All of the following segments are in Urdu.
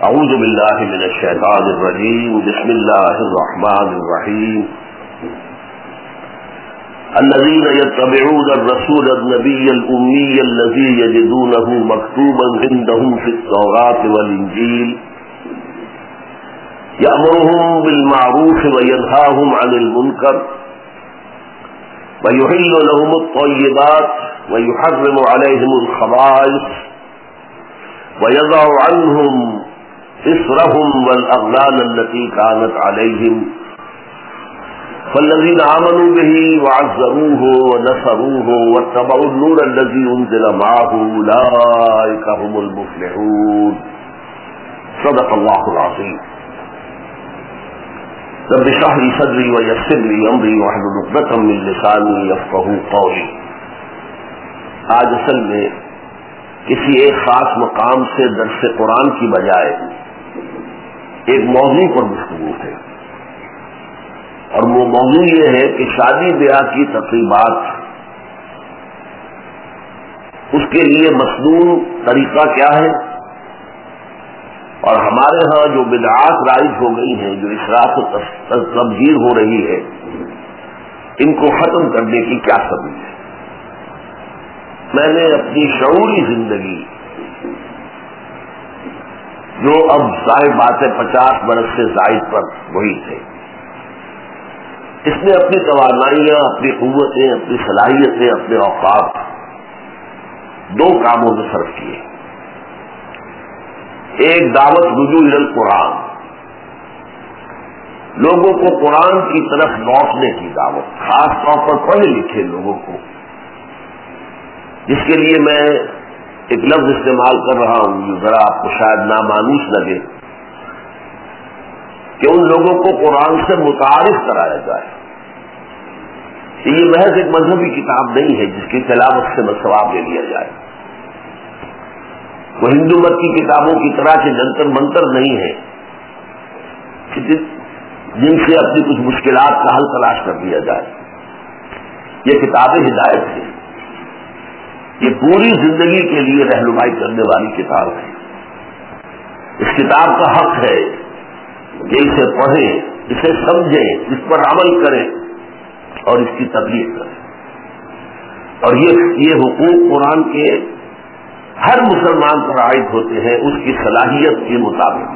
اعوذ باللہ من الشیطان الرجیم بسم اللہ الرحمن الرحیم الذين يتبعون الرسول النبي الأمي الذي يجدونه مكتوبا عندهم في التوراة والإنجيل يأمرهم بالمعروف وينهاهم عن المنكر ويحل لهم الطيبات ويحرم عليهم الخبائث ويضع عنهم إصرهم والأغلال التي كانت عليهم فالذين آمنوا به وعزروه ونصروه واتبعوا النور الذي أنزل معه أولئك هم المفلحون صدق الله العظيم رب اشرح لي صدري ويسر لي أمري واحلل عقدة من لساني يفقهوا قولي. آج اصل میں کسی ایک خاص مقام سے درس قرآن کی بجائے ایک موضوع پر گفتگو ہے، اور وہ موضوع یہ ہے کہ شادی بیاہ کی تقریبات اس کے لیے مسنون طریقہ کیا ہے، اور ہمارے ہاں جو بدعات رائج ہو گئی ہیں، جو اشراف و تبذیر ہو رہی ہے، ان کو ختم کرنے کی کیا سبب ہے. میں نے اپنی شعوری زندگی جو اب ظاہر بات ہے 50 برس سے زائد پر وہی تھے، اس نے اپنی توانائیاں، اپنی قوتیں، اپنی صلاحیتیں، اپنے اوقات دو کاموں میں صرف کیے. ایک دعوت رجوع القرآن، لوگوں کو قرآن کی طرف لوٹنے کی دعوت، خاص طور پر پڑھے لکھے لوگوں کو، جس کے لیے میں ایک لفظ استعمال کر رہا ہوں جو ذرا آپ کو شاید نامانوس لگے، کہ ان لوگوں کو قرآن سے متعارف کرایا جائے کہ یہ محض ایک مذہبی کتاب نہیں ہے جس کی تلاوت سے ثواب لے لیا جائے. وہ ہندو مت کی کتابوں کی طرح کے جنتر منتر نہیں ہے جن سے اپنی کچھ مشکلات کا حل تلاش کر دیا جائے. یہ کتاب ہدایت ہے، یہ پوری زندگی کے لیے رہنمائی کرنے والی کتاب ہے. اس کتاب کا حق ہے کہ اسے پڑھیں، اسے سمجھیں، اس پر عمل کریں اور اس کی تبلیغ کریں. اور یہ حقوق قرآن کے ہر مسلمان پر عائد ہوتے ہیں اس کی صلاحیت کے مطابق.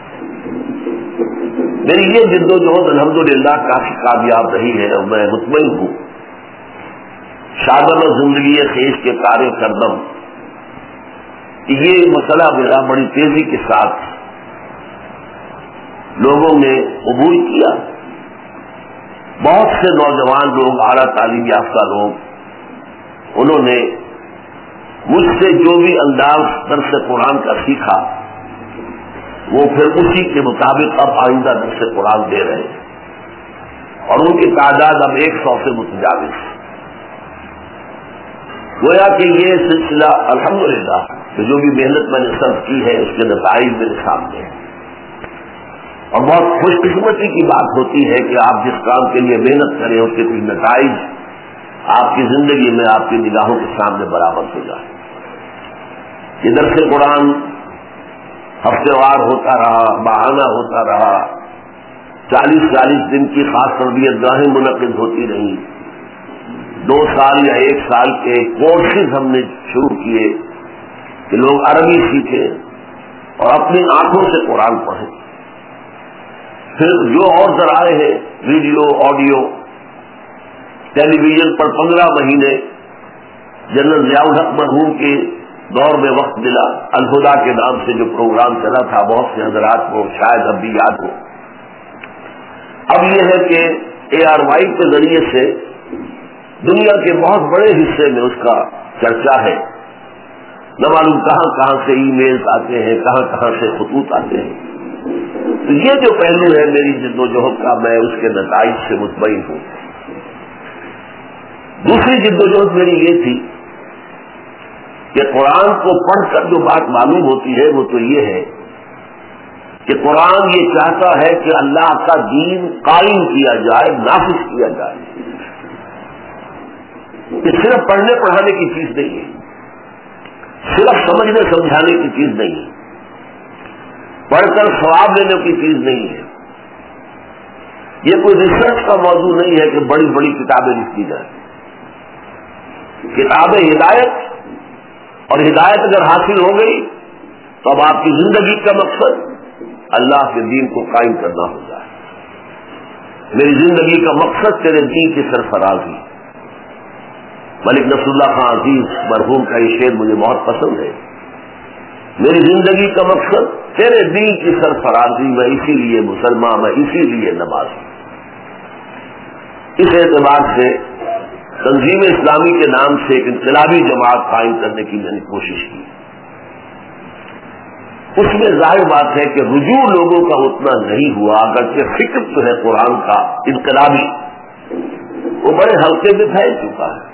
میری یہ جد و جہد الحمدللہ کافی کامیاب رہی ہے، اور میں مطمئن ہوں شادن و زندگی خیش کے کار کردم کہ یہ مسئلہ میرا بڑی تیزی کے ساتھ لوگوں نے قبول کیا. بہت سے نوجوان لوگ، اعلیٰ تعلیم یافتہ لوگ، انہوں نے مجھ سے جو بھی انداز درس قرآن کا سیکھا وہ پھر اسی کے مطابق اب آئندہ درس قرآن دے رہے ہیں، اور ان کی تعداد اب 100 سے متجاوز. گویا کہ یہ سلسلہ الحمدللہ کہ جو بھی محنت میں نے صرف کی ہے اس کے نتائج میرے سامنے ہیں. اور بہت خوش قسمتی کی بات ہوتی ہے کہ آپ جس کام کے لیے محنت کریں اس کے کچھ نتائج آپ کی زندگی میں آپ کی نگاہوں کے سامنے برآمد ہو جائے. یہ درس قرآن ہفتے وار ہوتا رہا، ماہانہ ہوتا رہا، 40 دن کی خاص تربیت گاہیں منعقد ہوتی رہیں. 2 سال یا 1 سال کے کورسز ہم نے شروع کیے کہ لوگ عربی سیکھیں اور اپنی آنکھوں سے قرآن پڑھیں. پھر جو اور ذرائع ہیں، ویڈیو، آڈیو، ٹیلی ویژن پر 15 مہینے جنرل ضیاء الحق مرحوم کے دور میں وقت ملا، الہدا کے نام سے جو پروگرام چلا تھا، بہت سے حضرات کو شاید اب بھی یاد ہو. اب یہ ہے کہ ARY کے ذریعے سے دنیا کے بہت بڑے حصے میں اس کا چرچا ہے. نہ معلوم کہاں کہاں سے ای میلز آتے ہیں، کہاں کہاں سے خطوط آتے ہیں. تو یہ جو پہلو ہے میری جد و جہد کا، میں اس کے نتائج سے مطمئن ہوں. دوسری جد و جہد میری یہ تھی کہ قرآن کو پڑھ کر جو بات معلوم ہوتی ہے وہ تو یہ ہے کہ قرآن یہ چاہتا ہے کہ اللہ کا دین قائم کیا جائے، نافذ کیا جائے. یہ صرف پڑھنے پڑھانے کی چیز نہیں ہے، صرف سمجھنے سمجھانے کی چیز نہیں ہے. پڑھ کر ثواب لینے کی چیز نہیں ہے. یہ کوئی ریسرچ کا موضوع نہیں ہے کہ بڑی بڑی کتابیں لکھی جائیں. کتاب ہدایت، اور ہدایت اگر حاصل ہو گئی تو اب آپ کی زندگی کا مقصد اللہ کے دین کو قائم کرنا ہوگا. میری زندگی کا مقصد تیرے دین کی سرفرازی. ملک نصر اللہ خان عزیز مرحوم کا یہ شعر مجھے بہت پسند ہے. میری زندگی کا مقصد تیرے دین کی سرفرازی، میں اسی لیے مسلمان، میں اسی لیے نمازی. اس اعتبار سے تنظیم اسلامی کے نام سے ایک انقلابی جماعت قائم کرنے کی میں نے کوشش کی. اس میں ظاہر بات ہے کہ رجوع لوگوں کا اتنا نہیں ہوا، اگرچہ فکر جو ہے قرآن کا انقلابی وہ بڑے ہلکے میں پھیل چکا ہے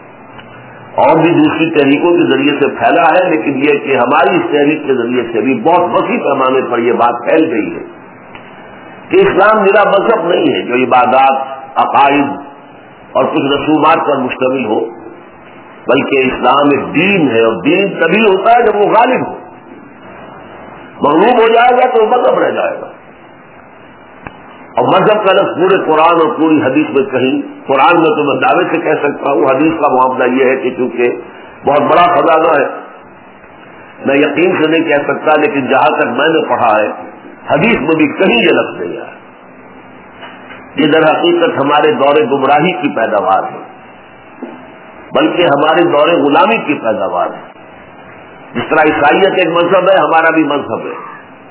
اور بھی دوسری تحریکوں کے ذریعے سے پھیلا ہے، لیکن یہ کہ ہماری اس تحریک کے ذریعے سے بھی بہت وسیع پیمانے پر یہ بات پھیل گئی ہے کہ اسلام میرا مذہب نہیں ہے جو عبادات، عقائد اور کچھ رسومات پر مشتمل ہو، بلکہ اسلام ایک دین ہے، اور دین تبھی ہوتا ہے جب وہ غالب ہو. مغلوب ہو جائے گا تو وہ مذہب رہ جائے گا. اور مذہب کا لفظ پورے قرآن اور پوری حدیث میں کہیں، قرآن میں تو میں دعوے سے کہہ سکتا ہوں، حدیث کا معاملہ یہ ہے کہ چونکہ بہت بڑا خزانہ ہے میں یقین سے نہیں کہہ سکتا، لیکن جہاں تک میں نے پڑھا ہے حدیث میں بھی کہیں یہ لفظ نہیں آیا. یہ در حقیقت ہمارے دور گمراہی کی پیداوار ہے، بلکہ ہمارے دور غلامی کی پیداوار ہے. جس طرح عیسائیت ایک مذہب ہے، ہمارا بھی مذہب ہے.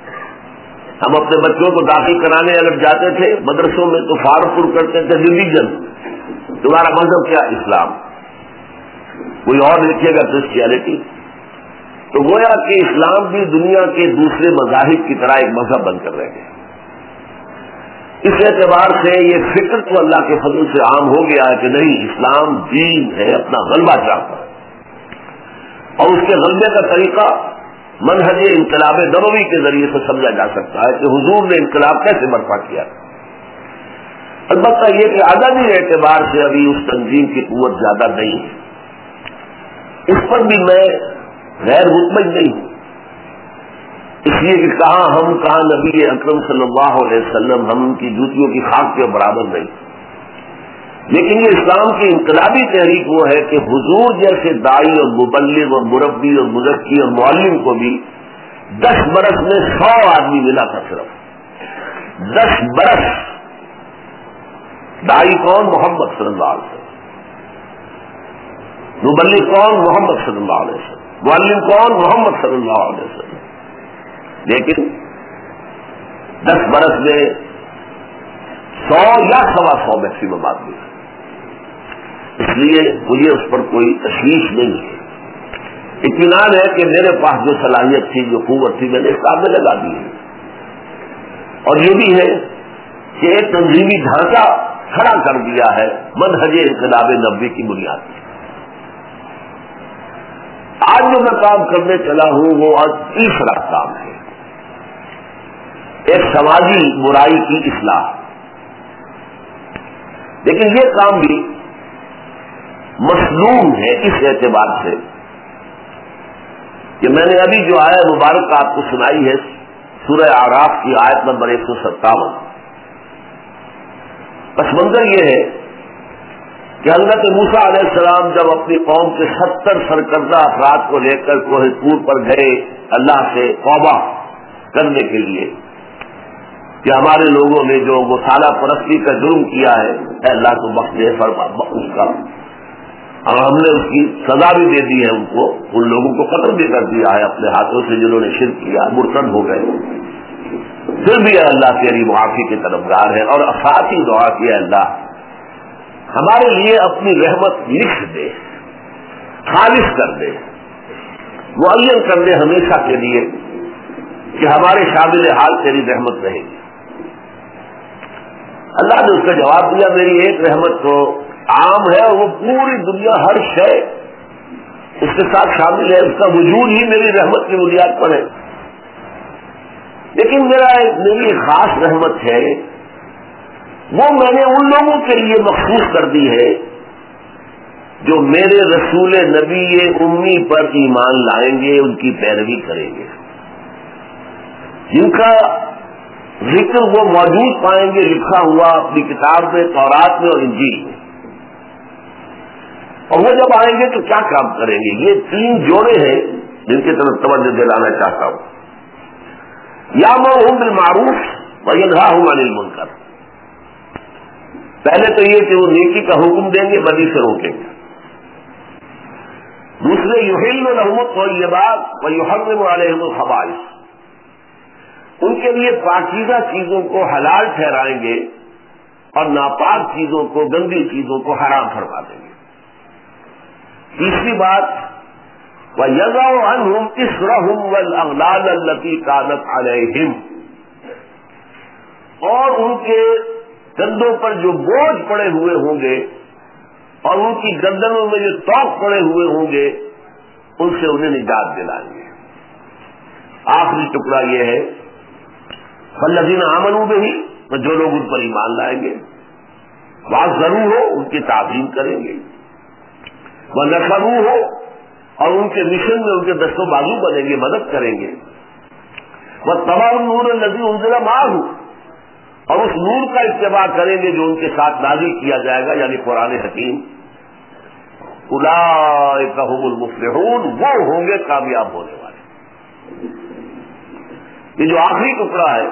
ہم اپنے بچوں کو داخل کرانے اگر جاتے تھے مدرسوں میں تو فارم پر کرتے تھے ریلیجن، تمہارا مذہب کیا؟ اسلام. کوئی اور لکھے گا کرسچینٹی. تو گویا کہ اسلام بھی دنیا کے دوسرے مذاہب کی طرح ایک مذہب بن کر رہ گئے. اس اعتبار سے یہ فکر تو اللہ کے فضل سے عام ہو گیا ہے کہ نہیں، اسلام دین ہے، اپنا غلبہ چاہتا ہے. اور اس کے غلبے کا طریقہ منہج انقلاب نبوی کے ذریعے سے سمجھا جا سکتا ہے کہ حضور نے انقلاب کیسے برپا کیا. البتہ یہ کہ عددی اعتبار سے ابھی اس تنظیم کی قوت زیادہ نہیں ہے، اس پر بھی میں غیر مطمئن نہیں ہوں. اس لیے کہ کہاں نبی اکرم صلی اللہ علیہ وسلم ہم ان کی جوتیوں کی خاک کے برابر نہیں. لیکن یہ اسلام کی انقلابی تحریک وہ ہے کہ حضور جیسے داعی اور مبلغ اور مربی اور مزکی اور معلم کو بھی 10 برس میں 100 آدمی ملا تھا. صرف 10 برس. داعی کون؟ محمد صلی اللہ علیہ وسلم. مبلغ کون؟ محمد صلی اللہ علیہ وسلم. معلم کون؟ محمد صلی اللہ علیہ وسلم. لیکن 10 برس میں 100 یا 125 میکسیمم آدمی. اس لیے مجھے اس پر کوئی تشویش نہیں ہے. اطمینان ہے کہ میرے پاس جو صلاحیت تھی، جو قوت تھی، میں نے اس کام میں لگا دی ہے. اور یہ بھی ہے کہ ایک تنظیمی ڈھانچہ کھڑا کر دیا ہے منہج انقلاب نبوی کی بنیاد پر. آج جو میں کام کرنے چلا ہوں وہ آج تیسرا کام ہے، ایک سماجی برائی کی اصلاح. لیکن یہ کام بھی مصنون ہے اس اعتبار سے کہ میں نے ابھی جو آیت مبارک آپ کو سنائی ہے سورہ اعراف کی آیت نمبر 157. پس منظر یہ ہے کہ حضرت موسیٰ علیہ السلام جب اپنی قوم کے 70 سرکردہ افراد کو لے کر کوہ طور پر گئے اللہ سے توبہ کرنے کے لیے کہ ہمارے لوگوں نے جو گوشالہ پرستی کا جرم کیا ہے، اے اللہ کو بخش دے، اس کا اور ہم نے اس کی سزا بھی دے دی ہے، ان لوگوں کو قتل بھی کر دیا ہے اپنے ہاتھوں سے جنہوں نے شرک کیا، مرتد ہو گئے. پھر بھی اللہ تیری معافی کے طلبگار ہے. اور ساتھ ہی دعا کیا، اللہ ہمارے لیے اپنی رحمت لکھ دے، خالص کر دے، معین کر دے ہمیشہ کے لیے کہ ہمارے شامل حال تیری رحمت رہے گی. اللہ نے اس کا جواب دیا، میری ایک رحمت تو عام ہے، وہ پوری دنیا ہر شے اس کے ساتھ شامل ہے، اس کا وجود ہی میری رحمت کی بنیاد پر ہے. لیکن میری خاص رحمت ہے وہ میں نے ان لوگوں کے لیے مخصوص کر دی ہے جو میرے رسول نبی امی پر ایمان لائیں گے، ان کی پیروی کریں گے. جن کا ذکر وہ موجود پائیں گے لکھا ہوا اپنی کتاب میں، تورات میں اور انجیل میں، اور وہ جب آئیں گے تو کیا کام کریں گے؟ یہ تین جوڑے ہیں جن کی طرف توجہ دلانا چاہتا ہوں۔ یامرہم بالمعروف وینہاہم عن المنکر، پہلے تو یہ کہ وہ نیکی کا حکم دیں گے، بدی سے روکیں گے۔ دوسرے یحل لہم الطیبات ویحرم علیہم الخبائث، ان کے لیے پاکیزہ چیزوں کو حلال ٹھہرائیں گے اور ناپاک چیزوں کو، گندی چیزوں کو حرام فرما دیں گے۔ تیسری بات وَيَضَعُ عَنْهُمْ إِصْرَهُمْ وَالْأَغْلَالَ الَّتِي كَانَتْ عَلَيْهِمْ، اور ان کے کندھوں پر جو بوجھ پڑے ہوئے ہوں گے اور ان کی گردنوں میں جو توق پڑے ہوئے ہوں گے، ان سے انہیں نجات دلائیں گے۔ آخری ٹکڑا یہ ہے فَالَّذِينَ آمَنُوا بِهِ، تو جو لوگ ان پر ایمان لائیں گے، وَعَزَّرُوهُ، ان کی تعظیم کریں گے، وَنَصَرُوهُ، اور ان کے مشن میں ان کے دست و بازو بنیں گے، مدد کریں گے، وَاتَّبَعُوا النُّورَ الَّذِي أُنزِلَ مَعَهُ، اور اس نور کا اتباع کریں گے جو ان کے ساتھ نازل کیا جائے گا، یعنی قرآن حکیم۔ اولئک هم المفلحون، وہ ہوں گے کامیاب ہونے والے۔ یہ جو آخری ٹکڑا ہے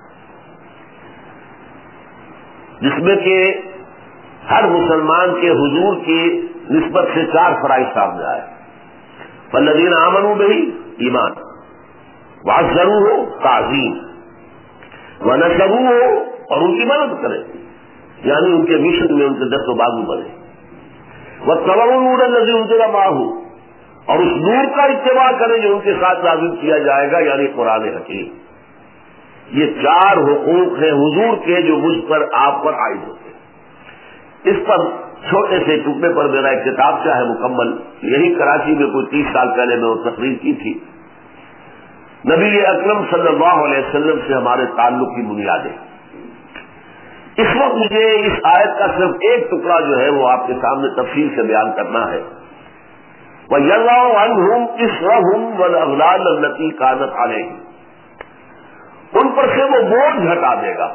جس میں کہ ہر مسلمان کے حضور کی نسبت سے 4 فرائض سامنے آئے، فالذین آمنوا بہ، ایمان، وعزروہ، تعظیم، ونصروہ، اور ان کی مدد کریں، یعنی ان کے مشن میں ان کے دست و بازو بنے، واتبعوا النور الذی انزل معہ، اور اس نور کا اتباع کریں جو ان کے ساتھ نازل کیا جائے گا، یعنی قرآن حکیم۔ یہ 4 حقوق ہیں حضور کے جو مجھ پر، آپ پر عائد ہوتے ہیں۔ اس پر چھوٹے سے ٹکڑے پر میرا ایک کتاب ہے مکمل، یہی کراچی میں کوئی 30 سال پہلے میں وہ تقریر کی تھی، نبی اکرم صلی اللہ علیہ وسلم سے ہمارے تعلق کی بنیادیں۔ اس وقت مجھے اس آیت کا صرف ایک ٹکڑا جو ہے وہ آپ کے سامنے تفصیل سے بیان کرنا ہے۔ وَيَضَعُ عَنْهُمْ إِصْرَهُمْ وَالْأَغْلَالَ الَّتِي كَانَتْ عَلَيْهِمْ، ان پر سے وہ بوجھ ہٹا دے گا۔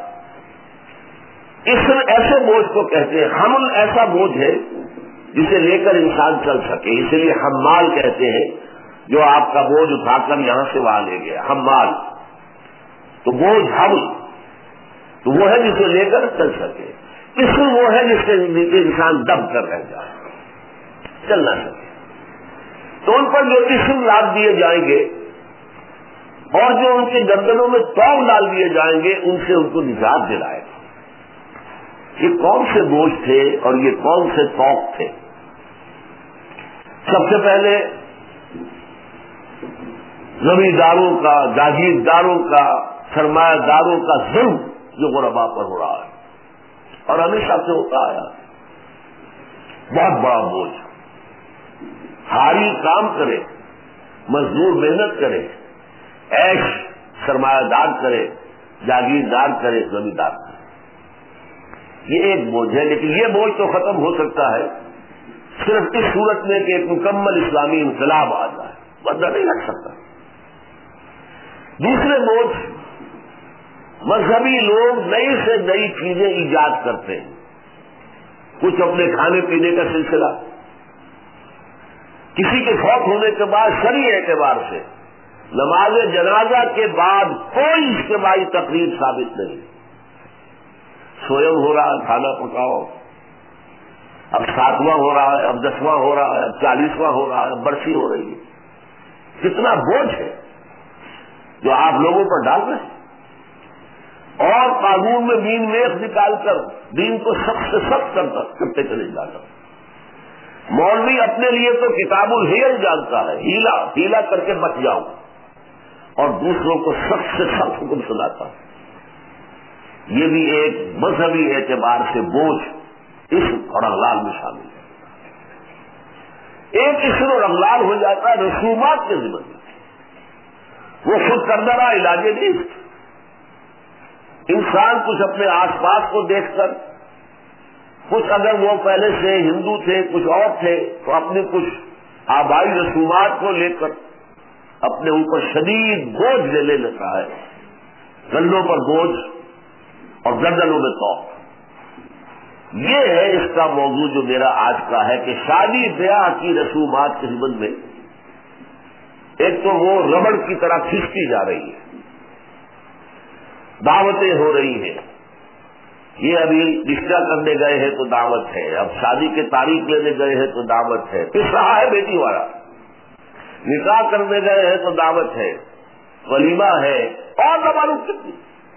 اسر ایسے بوجھ کو کہتے ہیں، حمل ایسا بوجھ ہے جسے لے کر انسان چل سکے، اسی لیے حمال کہتے ہیں، جو آپ کا بوجھ اٹھا کر یہاں سے وہاں لے گیا، حمال۔ تو بوجھ حمل تو وہ ہے جسے لے کر چل سکے، اسر وہ ہے جس سے انسان دب کر رہ جائے، چل نہ سکے۔ تو ان پر جو اسر لاد دیے جائیں گے اور جو ان کے گردنوں میں توق ڈال دیے جائیں گے، ان سے ان کو نجات دلائے گا۔ یہ کون سے بوجھ تھے اور یہ کون سے توق تھے؟ سب سے پہلے زمینداروں کا، جاگیرداروں کا، سرمایہ داروں کا ظلم جو غربا پر ہو رہا ہے اور ہمیشہ سے ہوتا آیا، بہت بڑا بوجھ۔ ہاری کام کرے، مزدور محنت کرے، عیش سرمایہ دار کرے، جاگیردار کرے، زمیندار کرے، یہ ایک بوجھ ہے۔ لیکن یہ بوجھ تو ختم ہو سکتا ہے صرف اس صورت میں کہ ایک مکمل اسلامی انقلاب آ جائے، ورنہ نہیں لگ سکتا۔ دوسرے بوجھ، مذہبی لوگ نئی سے نئی چیزیں ایجاد کرتے ہیں، کچھ اپنے کھانے پینے کا سلسلہ، کسی کے فوت ہونے کے بعد شرعی اعتبار سے نماز جنازہ کے بعد کوئی اجتماعی تقریب ثابت نہیں، سوئم ہو رہا ہے، کھانا پکاؤ، اب 7واں ہو رہا ہے، اب 10واں ہو رہا ہے، اب 40واں ہو رہا ہے، برسی ہو رہی ہے۔ کتنا بوجھ ہے جو آپ لوگوں پر ڈال رہے ہیں، اور قانون میں دین میخ نکال کر دین کو سخت سے سخت کرتے چلے جاتا۔ مولوی اپنے لیے تو کتاب الحیل جانتا ہے، ہیلا کر کے بچ جاؤں، اور دوسروں کو سخت سے سخت حکم سناتا۔ یہ بھی ایک مذہبی اعتبار سے بوجھ اسم اور اغلال میں شامل ہے۔ ایک اسم اور اغلال ہو جاتا ہے رسومات کے ذمہ میں، وہ خود کردہ رہا علاج نہیں۔ انسان کچھ اپنے آس پاس کو دیکھ کر، کچھ اگر وہ پہلے سے ہندو تھے کچھ اور تھے تو اپنے کچھ آبائی رسومات کو لے کر اپنے اوپر شدید بوجھ لے لیتا ہے گلوں پر بوجھ اور گردنوں میں توق. یہ ہے اس کا موضوع جو میرا آج کا ہے کہ شادی بیاہ کی رسومات کے ضمن میں ایک تو وہ ربڑ کی طرح کھینچتی جا رہی ہے، دعوتیں ہو رہی ہیں. یہ ابھی رشتہ کرنے گئے ہیں تو دعوت ہے، اب شادی کے تاریخ لینے گئے ہیں تو دعوت ہے، پھر رہا ہے بیٹی والا، نکاح کرنے گئے ہیں تو دعوت ہے، ولیمہ ہے، اور نہ معلوم کتنی.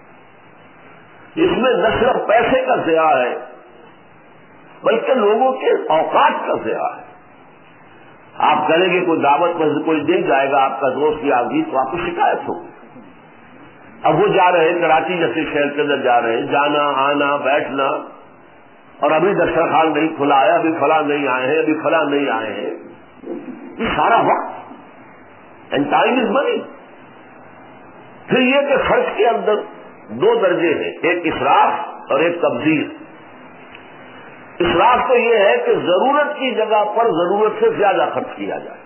اس میں نہ صرف پیسے کا ضیاع ہے بلکہ لوگوں کے اوقات کا ضیاع ہے. آپ کریں گے کوئی دعوت میں کوئی دل جائے گا آپ کا دوست یا عزیز تو آپ کو شکایت ہوگی. اب وہ جا رہے ہیں کراچی جیسے شہر کے اندر جا رہے ہیں، جانا آنا بیٹھنا، اور ابھی دسترخوان نہیں کھلا ہے، ابھی فلاں نہیں آئے ہیں، ابھی فلاں نہیں آئے ہیں. یہ سارا وقت اینڈ ٹائم از منی. پھر یہ کہ خرچ کے اندر دو درجے ہیں، ایک اسراف اور ایک تبذیر. اسراف تو یہ ہے کہ ضرورت کی جگہ پر ضرورت سے زیادہ خرچ کیا جائے.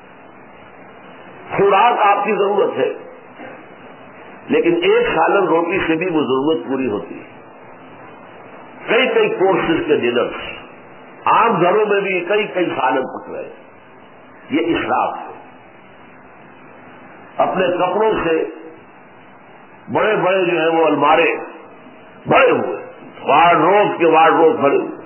خوراک آپ کی ضرورت ہے لیکن ایک سالن روٹی سے بھی وہ ضرورت پوری ہوتی ہے. کئی کئی کورسز کے ڈنر، عام گھروں میں بھی کئی کئی سالن پک رہے ہیں. یہ اسراف ہے. اپنے کپڑوں سے بڑے بڑے جو ہیں وہ المارے بڑے ہوئے، وارڈروب کے وارڈروب بڑے ہوئے.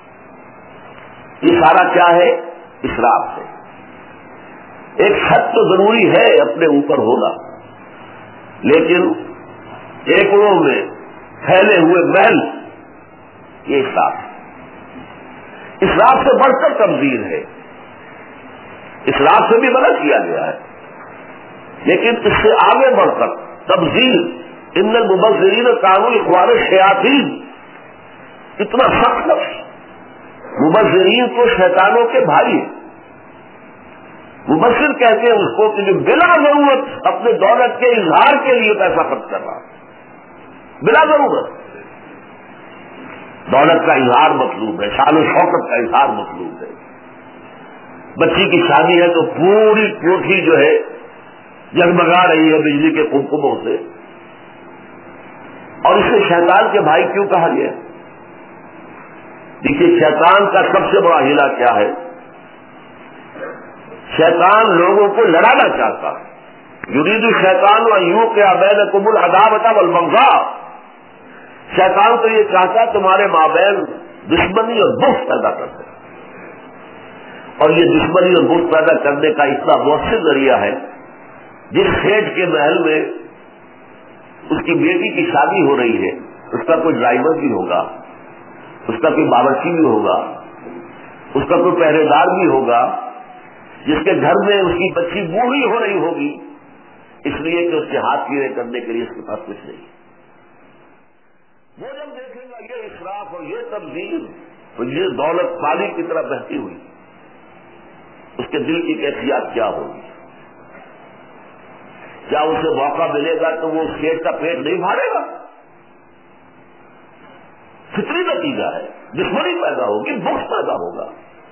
یہ سارا کیا ہے؟ اسراف ہے. ایک حد تو ضروری ہے اپنے اوپر ہوگا، لیکن ایکڑوں میں پھیلے ہوئے محل یہ اسراف ہے. اسراف سے بڑھ کر تبذیر ہے. اسراف سے بھی منع کیا گیا ہے لیکن اس سے آگے بڑھ کر تبذیر. ان المبذرین کانوا اخوان الشیاطین، اتنا سخت لفظ. مبذرین تو شیطانوں کے بھائی. مبذر کہتے ہیں اس کو کہ جو بلا ضرورت اپنے دولت کے اظہار کے لیے پیسہ خرچ کر رہا ہے. بلا ضرورت دولت کا اظہار مطلوب ہے، شان و شوکت کا اظہار مطلوب ہے. بچی کی شادی ہے تو پوری کوٹھی جو ہے جگمگا رہی ہے بجلی کے کمکموں سے، اور اسے شیطان کے بھائی کیوں کہا گیا؟ دیکھیے شیطان کا سب سے بڑا ہیلا کیا ہے؟ شیطان لوگوں کو لڑانا چاہتا ہے. یرید الشیطان ان یوقع بینکم العداوۃ والبغضاء. شیطان تو یہ چاہتا ہے تمہارے مابین دشمنی اور بغض پیدا کرتے، اور یہ دشمنی اور بغض پیدا کرنے کا اتنا مؤثر ذریعہ ہے. جس سیٹ کے محل میں اس کی بیٹی کی شادی ہو رہی ہے اس کا کوئی ڈرائیور بھی ہوگا، اس کا کوئی باورچی بھی ہوگا، اس کا کوئی پہرے دار بھی ہوگا، جس کے گھر میں اس کی بچی بوڑھی ہو رہی ہوگی اس لیے کہ اس کے ہاتھ پیڑے کرنے کے لیے اس کے پاس کچھ نہیں. وہ جب دیکھے گا یہ اسراف اور یہ تبذیر اور یہ دولت پانی کی طرح بہتی ہوئی، اس کے دل کی کیفیت کیا ہوگی؟ کیا اسے موقع ملے گا تو وہ اس کھیت کا پیٹ نہیں بھارے گا؟ فطری نتیجہ ہے. دشمنی پیدا ہوگی، بغض پیدا ہوگا،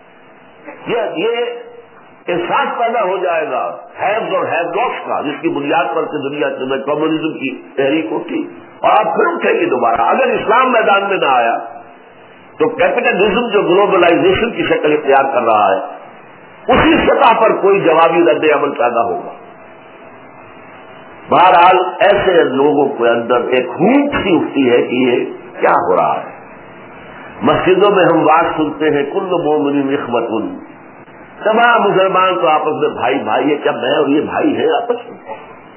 یہ احساس پیدا ہو جائے گا ہیوز اور ہیو ناٹس کا، جس کی بنیاد پر سے دنیا میں کمیونزم کی تحریک ہوتی اور آپ پھر اٹھیں گے دوبارہ. اگر اسلام میدان میں نہ آیا تو کیپٹلزم جو گلوبلائزیشن کی شکل اختیار کر رہا ہے اسی سطح پر کوئی جوابی رد عمل پیدا ہوگا. بہرحال ایسے لوگوں کے اندر ایک ہونٹ سی اٹھتی ہے کہ یہ کیا ہو رہا ہے. مسجدوں میں ہم بات سنتے ہیں کل مومن اخوۃ، تمام مسلمان تو آپس میں بھائی بھائی ہے. کیا میں اور یہ بھائی ہے آپس میں؟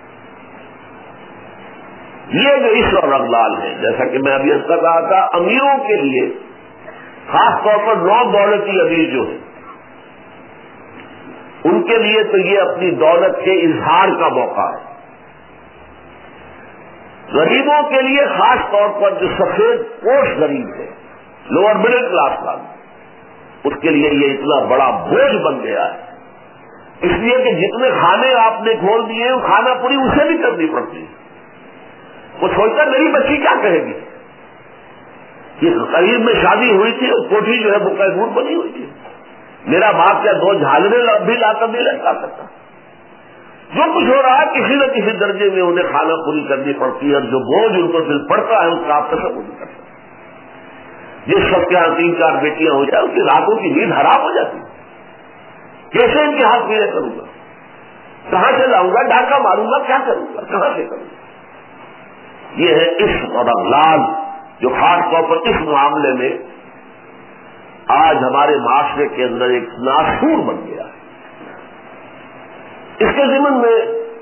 یہ جو عشق اور اغلال ہے، جیسا کہ میں ابھی اس کا کہا تھا، امیروں کے لیے خاص طور پر نو دولتی امیر جو ہے ان کے لیے تو یہ اپنی دولت کے اظہار کا موقع ہے. غریبوں کے لیے خاص طور پر جو سفید پوش غریب ہے، لوور مڈل کلاس کا، اس کے لیے یہ اتنا بڑا بوجھ بن گیا ہے. اس لیے کہ جتنے کھانے آپ نے کھول دیے وہ کھانا پوری اسے بھی کرنی پڑتی ہے. وہ سوچتا میری بچی کیا کہے گی. یہ قریب میں شادی ہوئی تھی، کوٹھی جو ہے بکا گور بنی ہوئی تھی. میرا باپ کیا دو جھالنے بھی لا کر نہیں لٹکا سکتا. جو کچھ ہو رہا ہے کسی نہ کسی درجے میں انہیں خانہ پوری کرنی پڑتی ہے، اور جو بوجھ ان کو دل پڑتا ہے اس کا آپ تصور نہیں کر سکتے۔ جس وقت یہاں 3-4 بیٹیاں ہو جائیں اس کی راتوں کی نیند حرام ہو جاتی ہے، کیسے ان کے ہاتھ پیڑے کروں گا، کہاں سے لاؤں گا، ڈاکہ ماروں گا، کیا کروں گا، کہاں سے کروں گا؟ یہ ہے عشق اور اغلال جو خاص طور پر اس معاملے میں آج ہمارے معاشرے کے اندر ایک ناسور بن گیا ہے۔ اس کے ضمن میں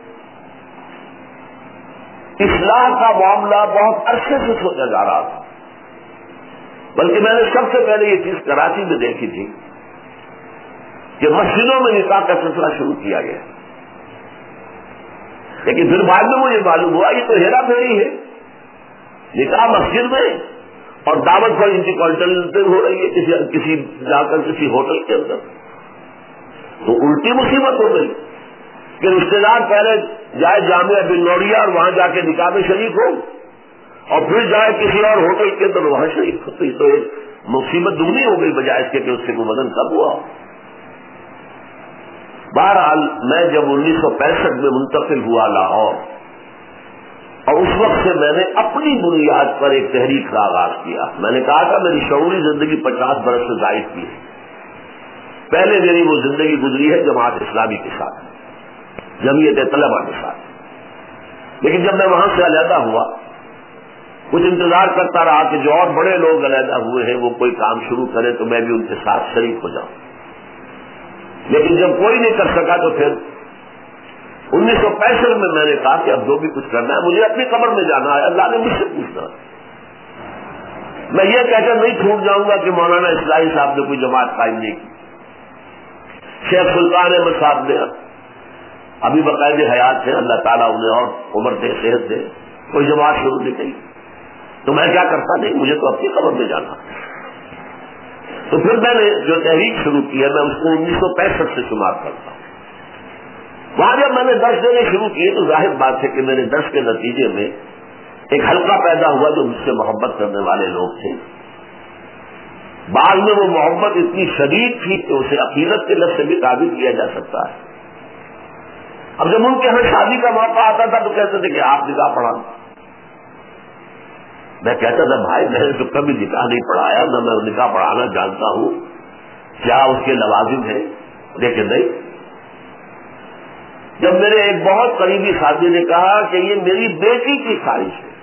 اصلاح کا معاملہ بہت عرصے سے سوچا جا رہا تھا، بلکہ میں نے سب سے پہلے یہ چیز کراچی میں دیکھی تھی کہ مسجدوں میں نکاح کا سلسلہ شروع کیا گیا، لیکن پھر بعد میں مجھے معلوم ہوا یہ تو ہیرا پھیری ہے، نکاح مسجد میں اور دعوت پر انٹرکانٹیننٹل ہو رہی ہے کسی جا کر کسی ہوٹل کے اندر، تو الٹی مصیبت ہو گئی کہ رشتے دار پہلے جائے جامعہ بن نوریہ اور وہاں جا کے نکاح میں شریک ہو، اور پھر جائے کسی اور ہوٹل کے اندر وہاں شریک ہو، تو یہ تو ایک مصیبت دگنی ہو گئی بجائے اس کے کہ اس سے کوئی وزن کم ہوا۔ بہرحال میں جب 1965 میں منتقل ہوا لاہور، اور اس وقت سے میں نے اپنی بنیاد پر ایک تحریک کا آغاز کیا۔ میں نے کہا تھا میری شعوری زندگی 50 برس سے زائد کی ہے۔ پہلے میری وہ زندگی گزری ہے جماعت اسلامی کے ساتھ، جمعیت طلبہ کے ساتھ، لیکن جب میں وہاں سے علیحدہ ہوا کچھ انتظار کرتا رہا کہ جو اور بڑے لوگ علیحدہ ہوئے ہیں وہ کوئی کام شروع کرے تو میں بھی ان کے ساتھ شریک ہو جاؤں، لیکن جب کوئی نہیں کر سکا تو پھر 1965 میں میں نے کہا کہ اب جو بھی کچھ کرنا ہے مجھے اپنی قبر میں جانا ہے، اللہ نے مجھ سے پوچھنا ہے۔ میں یہ کہہ کر نہیں چھوٹ جاؤں گا کہ مولانا اصلاحی صاحب نے کوئی جماعت قائم نہیں کی، شیخ سلطان احمد صاحب نے ابھی باقاعد حیات ہے، اللہ تعالیٰ انہیں اور عمر دے صحت دے، کوئی جماعت شروع نہیں کی، تو میں کیا کرتا؟ نہیں، مجھے تو اپنی قبر میں جانا۔ تو پھر میں نے جو تحریک شروع کی ہے میں اس کو 1965 سے شمار کرتا ہوں۔ وہاں جب میں نے درس دینے شروع کیے تو ظاہر بات ہے کہ میرے درس کے نتیجے میں ایک حلقہ پیدا ہوا جو مجھ سے محبت کرنے والے لوگ تھے۔ بعد میں وہ محبت اتنی شدید تھی کہ اسے عقیدت کے لفظ سے بھی تعبیر کیا جا سکتا ہے۔ اب جب ان کے یہاں شادی کا موقع آتا تھا تو کہتے تھے کہ آپ نکاح پڑھا۔ میں کہتا تھا بھائی میں نے تو کبھی نکاح نہیں پڑھایا، نہ میں نکاح پڑھانا جانتا ہوں، کیا اس کے لوازم ہیں؟ لیکن نہیں، جب میرے ایک بہت قریبی ساتھی نے کہا کہ یہ میری بیٹی کی خواہش ہے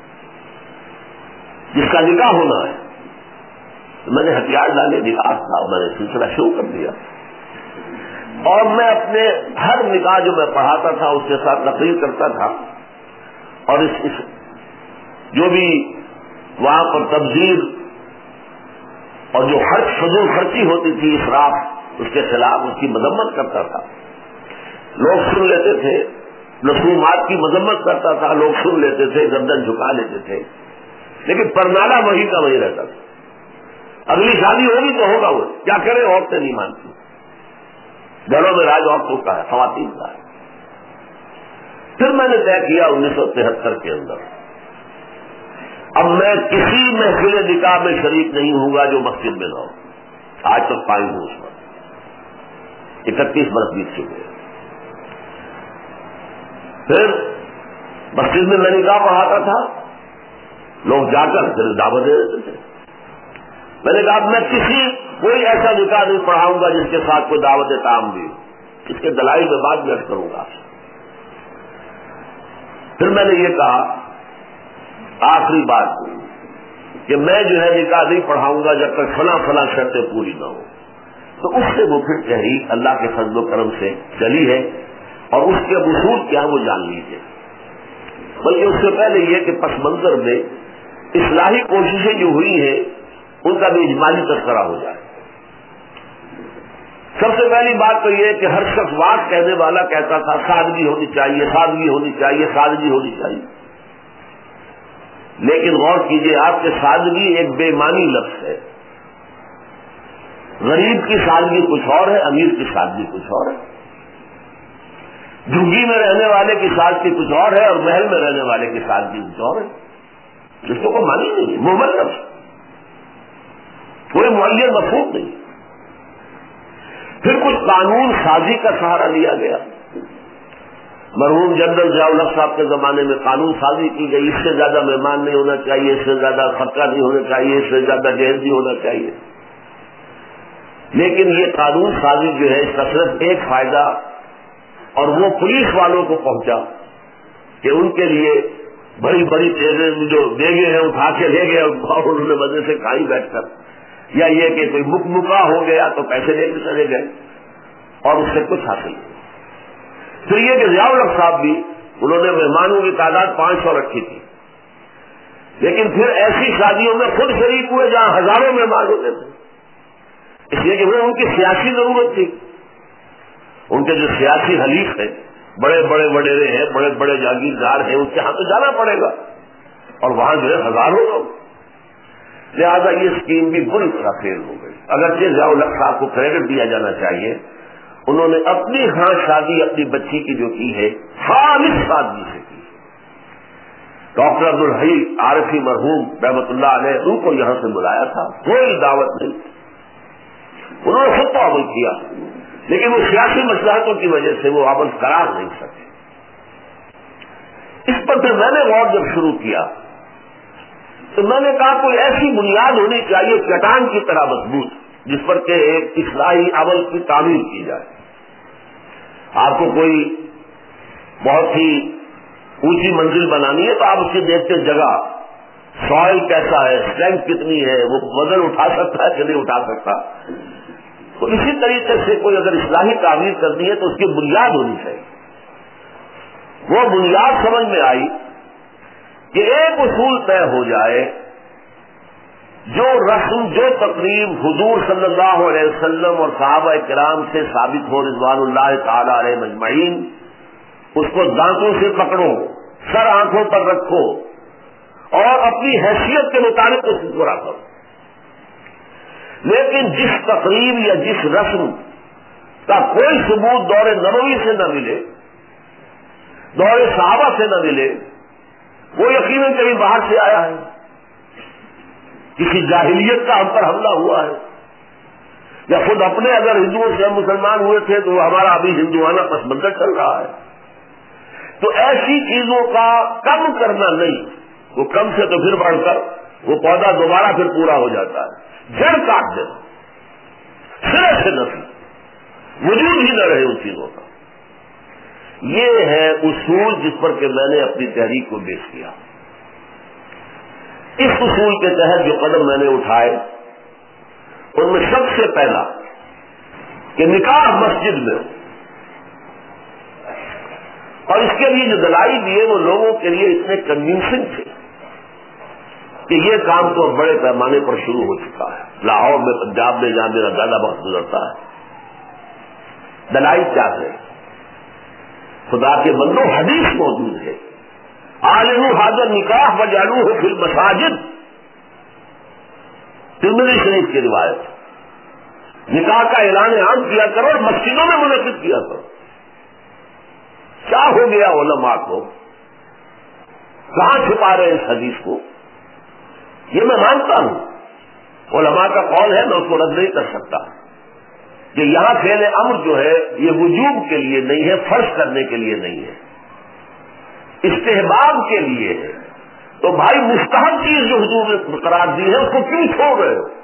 جس کا نکاح ہونا ہے، تو میں نے ہتھیار ڈالے نکاح تھا، میں نے سلسلہ شروع کر دیا، اور میں اپنے ہر نکاح جو میں پڑھاتا تھا اس کے ساتھ تقریر کرتا تھا، اور اس جو بھی وہاں پر تبذیر اور جو فضول خرچی ہوتی تھی اسراف، اس کے خلاف اس کی مذمت کرتا تھا۔ لوگ سن لیتے تھے، رسومات کی مذمت کرتا تھا، لوگ سن لیتے تھے، گردن جھکا لیتے تھے، لیکن پرنالہ وہی کا وہی رہتا تھا۔ اگلی شادی ہوگی تو ہوگا، وہ کیا کرے، عورتیں نہیں مانتی، گھروں میں راج عورتوں کا ہے، خواتین کا ہے۔ پھر میں نے طے کیا 1973 کے اندر اب میں کسی محفل نکاح میں شریک نہیں ہوں گا جو مسجد میں نہ ہو۔ آج تک قائم ہوں اس پر، 31 برس بیت چکے ہیں۔ پھر مسجد میں نکاح پڑھاتا تھا، لوگ جا کر پھر دعوت دے دیتے تھے۔ میں نے کہا میں کوئی ایسا نکاح نہیں پڑھاؤں گا جس کے ساتھ کوئی دعوت تعام بھی ہو، اس کے دلائل میں بعد میں کروں گا۔ پھر میں نے یہ کہا آخری بات کہ میں جو ہے نکاح نہیں پڑھاؤں گا جب تک فلاں شرطیں پوری نہ ہو۔ تو اس سے وہ پھر تحریک اللہ کے فضل و کرم سے چلی ہے، اور اس کے اصول کیا وہ جان لیجیے۔ بلکہ اس سے پہلے یہ کہ پس منظر میں اصلاحی کوششیں جو ہوئی ہیں ان کا بھی اجمالی تذکرہ ہو جائے۔ سب سے پہلی بات تو یہ کہ ہر شخص بات کہنے والا کہتا تھا سادگی ہونی چاہیے، سادگی ہونی چاہیے، سادگی ہونی چاہیے، لیکن غور کیجیے آپ کہ سادگی ایک بے معنی لفظ ہے۔ غریب کی سادگی کچھ اور ہے، امیر کی سادگی کچھ اور ہے، جھگی میں رہنے والے کی سادگی کچھ اور ہے، اور محل میں رہنے والے کی سادگی کچھ اور ہے۔ جس کو کوئی معنی نہیں، مہمل لفظ، کوئی معین مفہوم نہیں۔ پھر کچھ قانون سازی کا سہارا لیا گیا، مرحوم جنرل ضیاء الحق صاحب کے زمانے میں قانون سازی کی گئی، اس سے زیادہ مہمان نہیں ہونا چاہیے، اس سے زیادہ خرچہ نہیں ہونا چاہیے، اس سے زیادہ جہیز نہیں ہونا چاہیے. لیکن یہ قانون سازی جو ہے اس کا صرف ایک فائدہ، اور وہ پولیس والوں کو پہنچا کہ ان کے لیے بڑی بڑی چیزیں جو دیگے ہیں اٹھا کے لے گئے اور انہوں نے مزے سے کھائی بیٹھ کر، یا یہ کہ کوئی مکمکا ہو گیا تو پیسے لے کے چلے گئے اور اس سے کچھ حاصل نہیں. پھر یہ کہ ضیاء الحق صاحب بھی انہوں نے مہمانوں کی تعداد 500 رکھی تھی، لیکن پھر ایسی شادیوں میں خود شریک ہوئے جہاں ہزاروں مہمان ہوتے تھے، اس لیے کہ وہ ان کی سیاسی ضرورت تھی. ان کے جو سیاسی حلیف ہیں، بڑے بڑے وڈیرے ہیں، بڑے بڑے جاگیردار ہیں، ان کے ہاں تو جانا پڑے گا، اور وہاں جو ہے ہزاروں لوگ. لہٰذا یہ اسکیم بھی بری طرح فیل ہو گئی. اگرچہ ضیاء الحق صاحب کو کریڈٹ دیا جانا چاہیے، انہوں نے اپنی ہاں شادی اپنی بچی کی جو کی ہے خالص سادگی سے کی. ڈاکٹر عبدالحی عارفی مرحوم رحمۃ اللہ علیہ ان کو یہاں سے بلایا تھا، کوئی دعوت نہیں، انہوں نے خود تو عمل کیا، لیکن وہ سیاسی مصلحتوں کی وجہ سے وہ عمل قرار نہیں سکے. اس پر پھر میں نے غور جب شروع کیا تو میں نے کہا کوئی ایسی بنیاد ہونی چاہیے چٹان کی طرح مضبوط، جس پر کہ ایک اصلاحی عمل کی تعمیر کی جائے. آپ کو کوئی بہت ہی اونچی منزل بنانی ہے تو آپ اس کی دیکھتے جگہ، سوائل کیسا ہے، اسٹرینتھ کتنی ہے، وہ وزن اٹھا سکتا ہے کہ نہیں اٹھا سکتا. تو اسی طریقے سے کوئی اگر اصلاحی تعمیر کرنی ہے تو اس کی بنیاد ہونی چاہیے. وہ بنیاد سمجھ میں آئی کہ ایک اصول طے ہو جائے، جو رسم جو تقریب حضور صلی اللہ علیہ وسلم اور صحابہ کرام سے ثابت ہو رضوان اللہ تعالی علیہ مجمعین، اس کو دانتوں سے پکڑو، سر آنکھوں پر رکھو اور اپنی حیثیت کے مطابق اس کو پورا کرو. لیکن جس تقریب یا جس رسم کا کوئی ثبوت دور نبوی سے نہ ملے، دور صحابہ سے نہ ملے، وہ یقیناً کہیں باہر سے آیا ہے، کسی جاہلیت کا ہم پر حملہ ہوا ہے، یا خود اپنے اگر ہندوؤں سے ہم مسلمان ہوئے تھے تو ہمارا ابھی ہندوانہ پس منظر چل رہا ہے. تو ایسی چیزوں کا کم کرنا نہیں، وہ کم سے تو پھر بڑھ کر وہ پودا دوبارہ پھر پورا ہو جاتا ہے. جڑ کاٹ دینا، سرے سے نفی، وجود ہی نہ رہے ان چیزوں کا. یہ ہے اصول جس پر کہ میں نے اپنی تحریک کو بیس کیا. اس اصول کے تحت جو قدم میں نے اٹھائے ان میں سب سے پہلا کہ نکاح مسجد میں، اور اس کے لیے جو دلائل دیے وہ لوگوں کے لیے اتنے کنوینسنگ تھے کہ یہ کام تو بڑے پیمانے پر شروع ہو چکا ہے. لاہور میں، پنجاب میں جہاں میرا زیادہ وقت گزرتا ہے، دلائل کیا ہے؟ خدا کے بندوں، حدیث موجود ہے، عالم حاضر نکاح وجعلوہ فی المساجد، ترمذی شریف کی روایت. نکاح کا اعلان عام کیا کرو اور مسجدوں میں منعقد کیا کرو. کیا ہو گیا علماء کو؟ کہاں چھپا رہے اس حدیث کو؟ یہ میں مانتا ہوں، علماء کا قول ہے، میں اس کو رد نہیں کر سکتا کہ یہاں فعل امر جو ہے یہ وجوب کے لیے نہیں ہے، فرض کرنے کے لیے نہیں ہے، استحباب کے لیے ہے. تو بھائی مستحب چیز جو حضور نے قرار دی ہے اس کو کیوں چھوڑ رہے ہو؟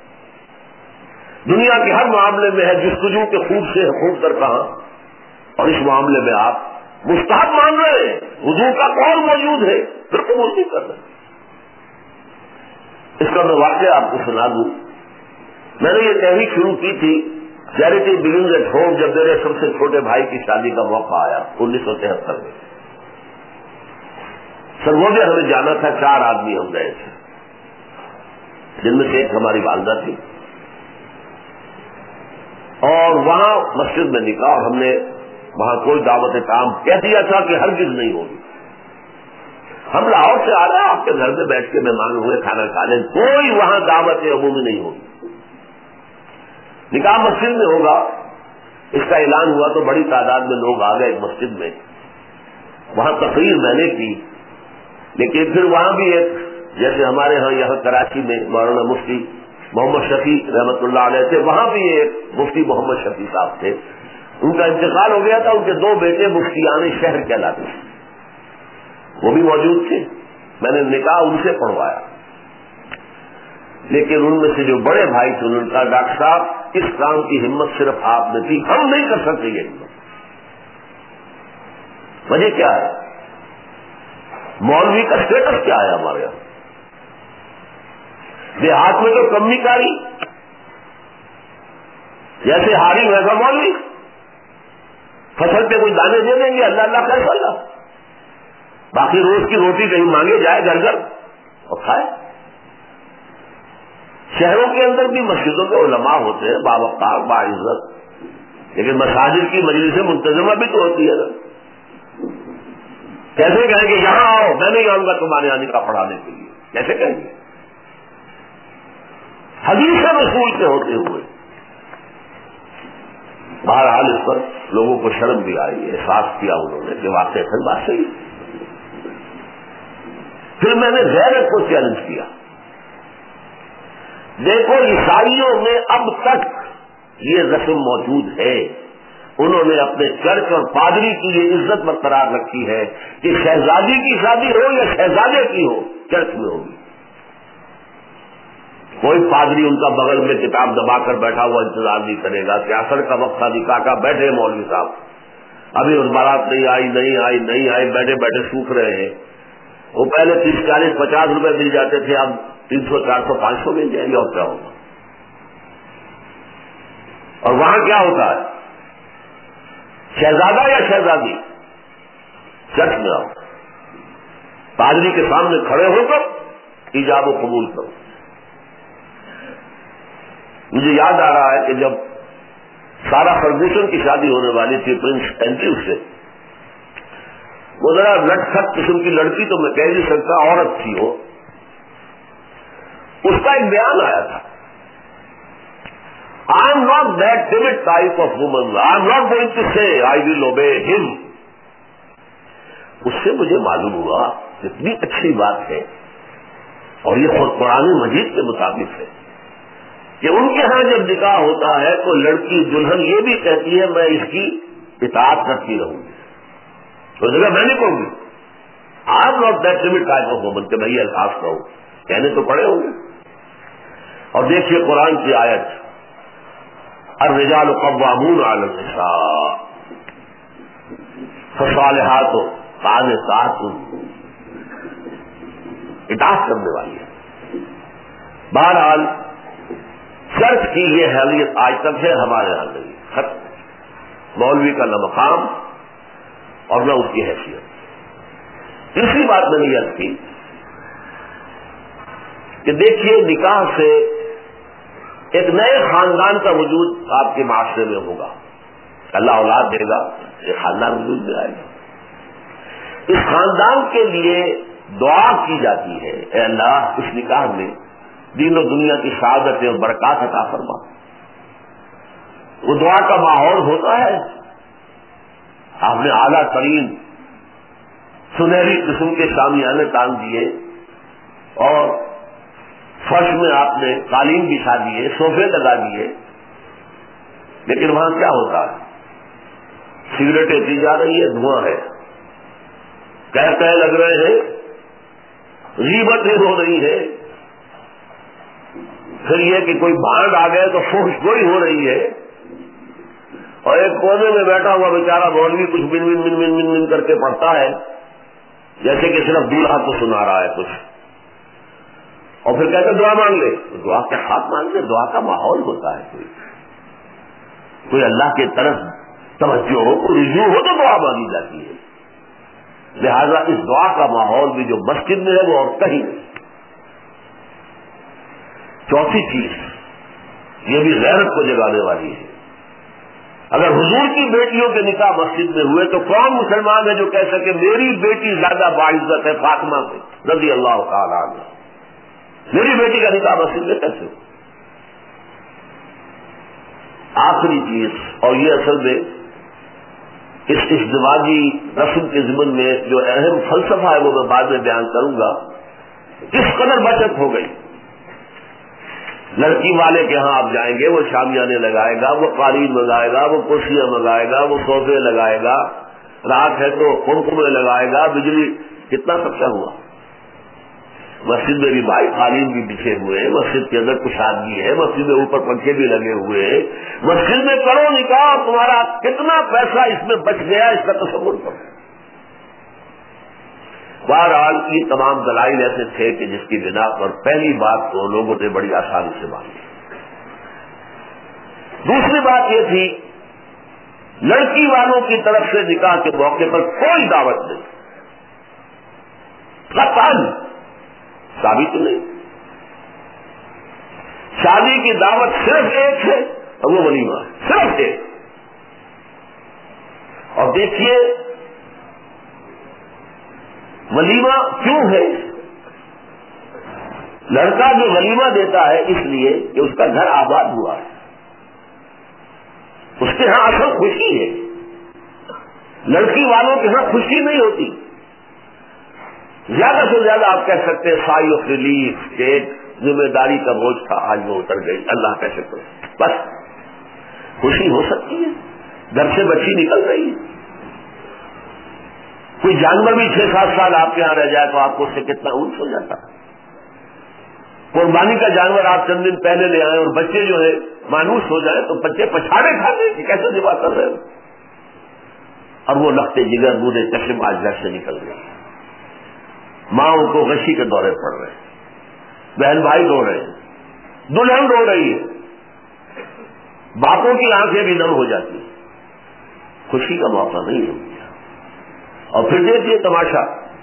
دنیا کے ہر معاملے میں ہے جستجو کے خوب سے خوب کر کہاں، اور اس معاملے میں آپ مستحب مان رہے ہیں، حضور کا قول موجود ہے، پھر قبول نہیں کر رہے. اس کا میں واقعہ آپ کو سنا دوں. میں نے یہ تحریک شروع کی تھی چیریٹی بگنز ایٹ ہوم جب میرے سب سے چھوٹے بھائی کی شادی کا موقع آیا 1973 میں. سرگودے ہمیں جانا تھا، 4 آدمی ہم گئے تھے، جن میں سے ایک ہماری والدہ تھی، اور وہاں مسجد میں نکاح، اور ہم نے وہاں کوئی دعوت کام کہہ دیا تھا کہ ہرگز نہیں ہوگی. ہم لاہور سے آ رہے ہیں، آپ کے گھر میں بیٹھ کے مہمان ہوئے، کھانا کھا لیں، کوئی وہاں دعوت عمومی نہیں ہوگی، نکاح مسجد میں ہوگا. اس کا اعلان ہوا تو بڑی تعداد میں لوگ آ گئے مسجد میں. وہاں تقریر میں نے کی، لیکن پھر وہاں بھی ایک، جیسے ہمارے ہاں یہاں کراچی میں مولانا مفتی محمد شفیع رحمۃ اللہ علیہ تھے، وہاں بھی ایک مفتی محمد شفیع صاحب تھے. ان کا انتقال ہو گیا تھا. ان کے 2 بیٹے مفتیان شہر کہلاتے تھے, وہ بھی موجود تھے. میں نے نکاح ان سے پڑھوایا, لیکن ان میں سے جو بڑے بھائی تھے انہوں نے کہا ڈاکٹر صاحب اس کام کی ہمت صرف آپ نے تھی, ہم نہیں کر سکتے. یہ وجہ کیا ہے؟ مولوی کا اسٹیٹس کیا ہے ہمارے یہاں؟ دیہات میں تو کمی کاری, جیسے ہاری ویسا مولوی, فصل پہ کوئی دانے دے دیں گے, اللہ اللہ کیسا اللہ, باقی روز کی روٹی کہیں مانگے جائے گھر گھر اور کھائے. شہروں کے اندر بھی مسجدوں کے علماء ہوتے ہیں باوقار باعزت, لیکن مساجد کی مجلسیں منتظمہ بھی تو ہوتی ہے نا. کیسے کہیں گے یہاں آؤ, میں نہیں آؤں گا تمہارے یہاں نکاح پڑھانے کے لیے, کیسے کہیں گے؟ حدیث رسول کے ہوتے ہوئے. بہرحال اس پر لوگوں کو شرم بھی آئی, احساس کیا انہوں نے کہ واقعی پھر بات صحیح. پھر میں نے غیرت کو چیلنج کیا. دیکھو عیسائیوں میں اب تک یہ رسم موجود ہے, انہوں نے اپنے چرچ اور پادری کی یہ عزت برقرار رکھی ہے کہ شہزادی کی شادی ہو یا شہزادے کی ہو چرچ میں ہوگی. کوئی پادری ان کا بغل میں کتاب دبا کر بیٹھا ہوا انتظار نہیں کرے گا کہ عصر کا وقت تھا, نکاح کا بیٹھے مولوی صاحب, ابھی اس بارات نہیں آئی, بیٹھے بیٹھے سوکھ رہے ہیں. وہ پہلے 30 40 50 روپے مل جاتے تھے, اب 300 400 500 مل جائیں گے, اور کیا ہوگا. اور وہاں کیا ہوتا ہے, شہزادہ یا شہزادی چرچ میں آؤ, پادری کے سامنے کھڑے ہو کر ایجاب و قبول کرو. مجھے یاد آ رہا ہے کہ جب سارا فرگوسن کی شادی ہونے والی تھی پرنس اینڈریو سے, وہ ذرا لٹ کھٹ قسم کی لڑکی تو میں کہہ نہیں سکتا, عورت تھی وہ. اس کا ایک بیان آیا تھا, I am not that timid type of woman. I am not going to say I will obey him. اس سے مجھے معلوم ہوا اتنی اچھی بات ہے, اور یہ خود قرآن مجید کے مطابق ہے کہ ان کے ہاں جب نکاح ہوتا ہے تو لڑکی دلہن یہ بھی کہتی ہے میں اس کی اطاعت کرتی رہوں گی. تو جگہ میں نہیں کہوں گی I am not that timid type of woman کہ میں یہ الفاظ کہوں, کہنے تو پڑے ہوں گے. اور دیکھیے قرآن کی آیت, الرجال قوامون علی النساء فالصالحات قانتات, اطاعت کرنے والی ہے. بہرحال چرچ کی یہ حیثیت آج تک ہے, ہمارے یہاں نہیں ختم. مولوی کا نہ مقام اور نہ اس کی حیثیت. تیسری بات میں نے یہ کی کہ دیکھیے نکاح سے ایک نئے خاندان کا وجود آپ کے معاشرے میں ہوگا, اللہ اولاد دے گا, ایک خاندان وجود میں آئے گا. اس خاندان کے لیے دعا کی جاتی ہے, اے اللہ اس نکاح میں دین و دنیا کی سعادت اور برکات عطا فرما. وہ دعا کا ماحول ہوتا ہے. آپ نے اعلیٰ ترین سنہری قسم کے شامیانے تان دیے, اور فرش میں آپ نے قالین بچھا دیے, صوفے لگا دیے, لیکن وہاں کیا ہوتا ہے؟ سگریٹیں پی جا رہی ہے, دھواں ہے, کہتے لگ رہے ہیں, غیبتیں ہو رہی ہے, پھر یہ کہ کوئی بھانڈ آ گئے تو فحش گوئی ہو رہی ہے, اور ایک کونے میں بیٹھا ہوا بیچارہ مولوی کچھ بن بن بن بن بن بن کر کے پڑھتا ہے جیسے کہ صرف دولہا کو سنا رہا ہے کچھ, اور پھر کہتے دعا مانگ لے. تو دعا کے ہاتھ مانگ لے, دعا کا ماحول ہوتا ہے. کوئی اللہ کی طرف توجہ ہو, کوئی رجوع ہو تو دعا مانگی جاتی ہے. لہذا اس دعا کا ماحول بھی جو مسجد میں ہے وہ اور کہیں نہیں. چوتھی چیز یہ بھی غیرت کو جگانے والی ہے. اگر حضور کی بیٹیوں کے نکاح مسجد میں ہوئے تو کون مسلمان ہے جو کہہ سکے میری بیٹی زیادہ باعزت ہے فاطمہ سے رضی اللہ تعالیٰ عنہ, میری بیٹی کا نکاح مسجد میں کیسے ہو؟ آخری چیز, اور یہ اصل میں اس ازدواجی رسم کے ضمن میں جو اہم فلسفہ ہے وہ میں بعد میں بیان کروں گا. کس قدر بچت ہو گئی. لڑکی والے کے ہاں آپ جائیں گے، وہ شامیانے لگائے گا، وہ قالین منگائے گا، وہ کرسیاں منگائے گا، وہ صوفے لگائے گا، رات ہے تو خنکمے لگائے گا، بجلی، کتنا خرچہ ہوا۔ مسجد میں بھی بھائی قالین بھی بچھے ہوئے ہیں، مسجد کے اندر کشادگی ہے، مسجد میں اوپر پنکھے بھی لگے ہوئے ہیں، مسجد میں کرو نکاح، تمہارا کتنا پیسہ اس میں بچ گیا اس کا تصور کرو۔ بہرحال یہ تمام دلائل ایسے تھے کہ جس کی بنا پر پہلی بات تو لوگوں نے بڑی آسانی سے مان لی۔ دوسری بات یہ تھی لڑکی والوں کی طرف سے نکاح کے موقع پر کوئی دعوت نہیں، قطعاً ثابت نہیں۔ شادی کی دعوت صرف ایک ہے اور وہ ولیمہ ہے، صرف ایک۔ اور دیکھیے ولیمہ کیوں ہے؟ لڑکا جو ولیمہ دیتا ہے اس لیے کہ اس کا گھر آباد ہوا ہے، اس کے ہاں اصل خوشی ہے۔ لڑکی والوں کے ہاں خوشی نہیں ہوتی، زیادہ سے زیادہ آپ کہہ سکتے ہیں سائی آف ریلیف، کہ ایک ذمہ داری کا بوجھ تھا آج وہ اتر گئی، اللہ کا شکر، بس خوشی ہو سکتی ہے، گھر سے بچی نکل رہی ہے۔ کوئی جانور بھی 6-7 سال آپ کے یہاں رہ جائے تو آپ کو اس سے کتنا اونچ ہو جاتا ہے۔ قربانی کا جانور آپ چند دن پہلے لے آئے اور بچے جو ہے مانوس ہو جائے تو بچے پچھاڑے کھاتے کہ کیسے ذبح کر رہے ہو، اور وہ لختے جگر بوڑھے چشم آج گھر سے نکل گئے، ماں ان کو غشی کے دورے پڑ رہے ہیں، بہن بھائی رو رہے ہیں، دلہن رو رہی ہے، باپوں کی آنکھیں بھی نم ہو جاتی ہیں، خوشی کا موقع نہیں ہو گیا۔ اور پھر دیکھیے تماشا،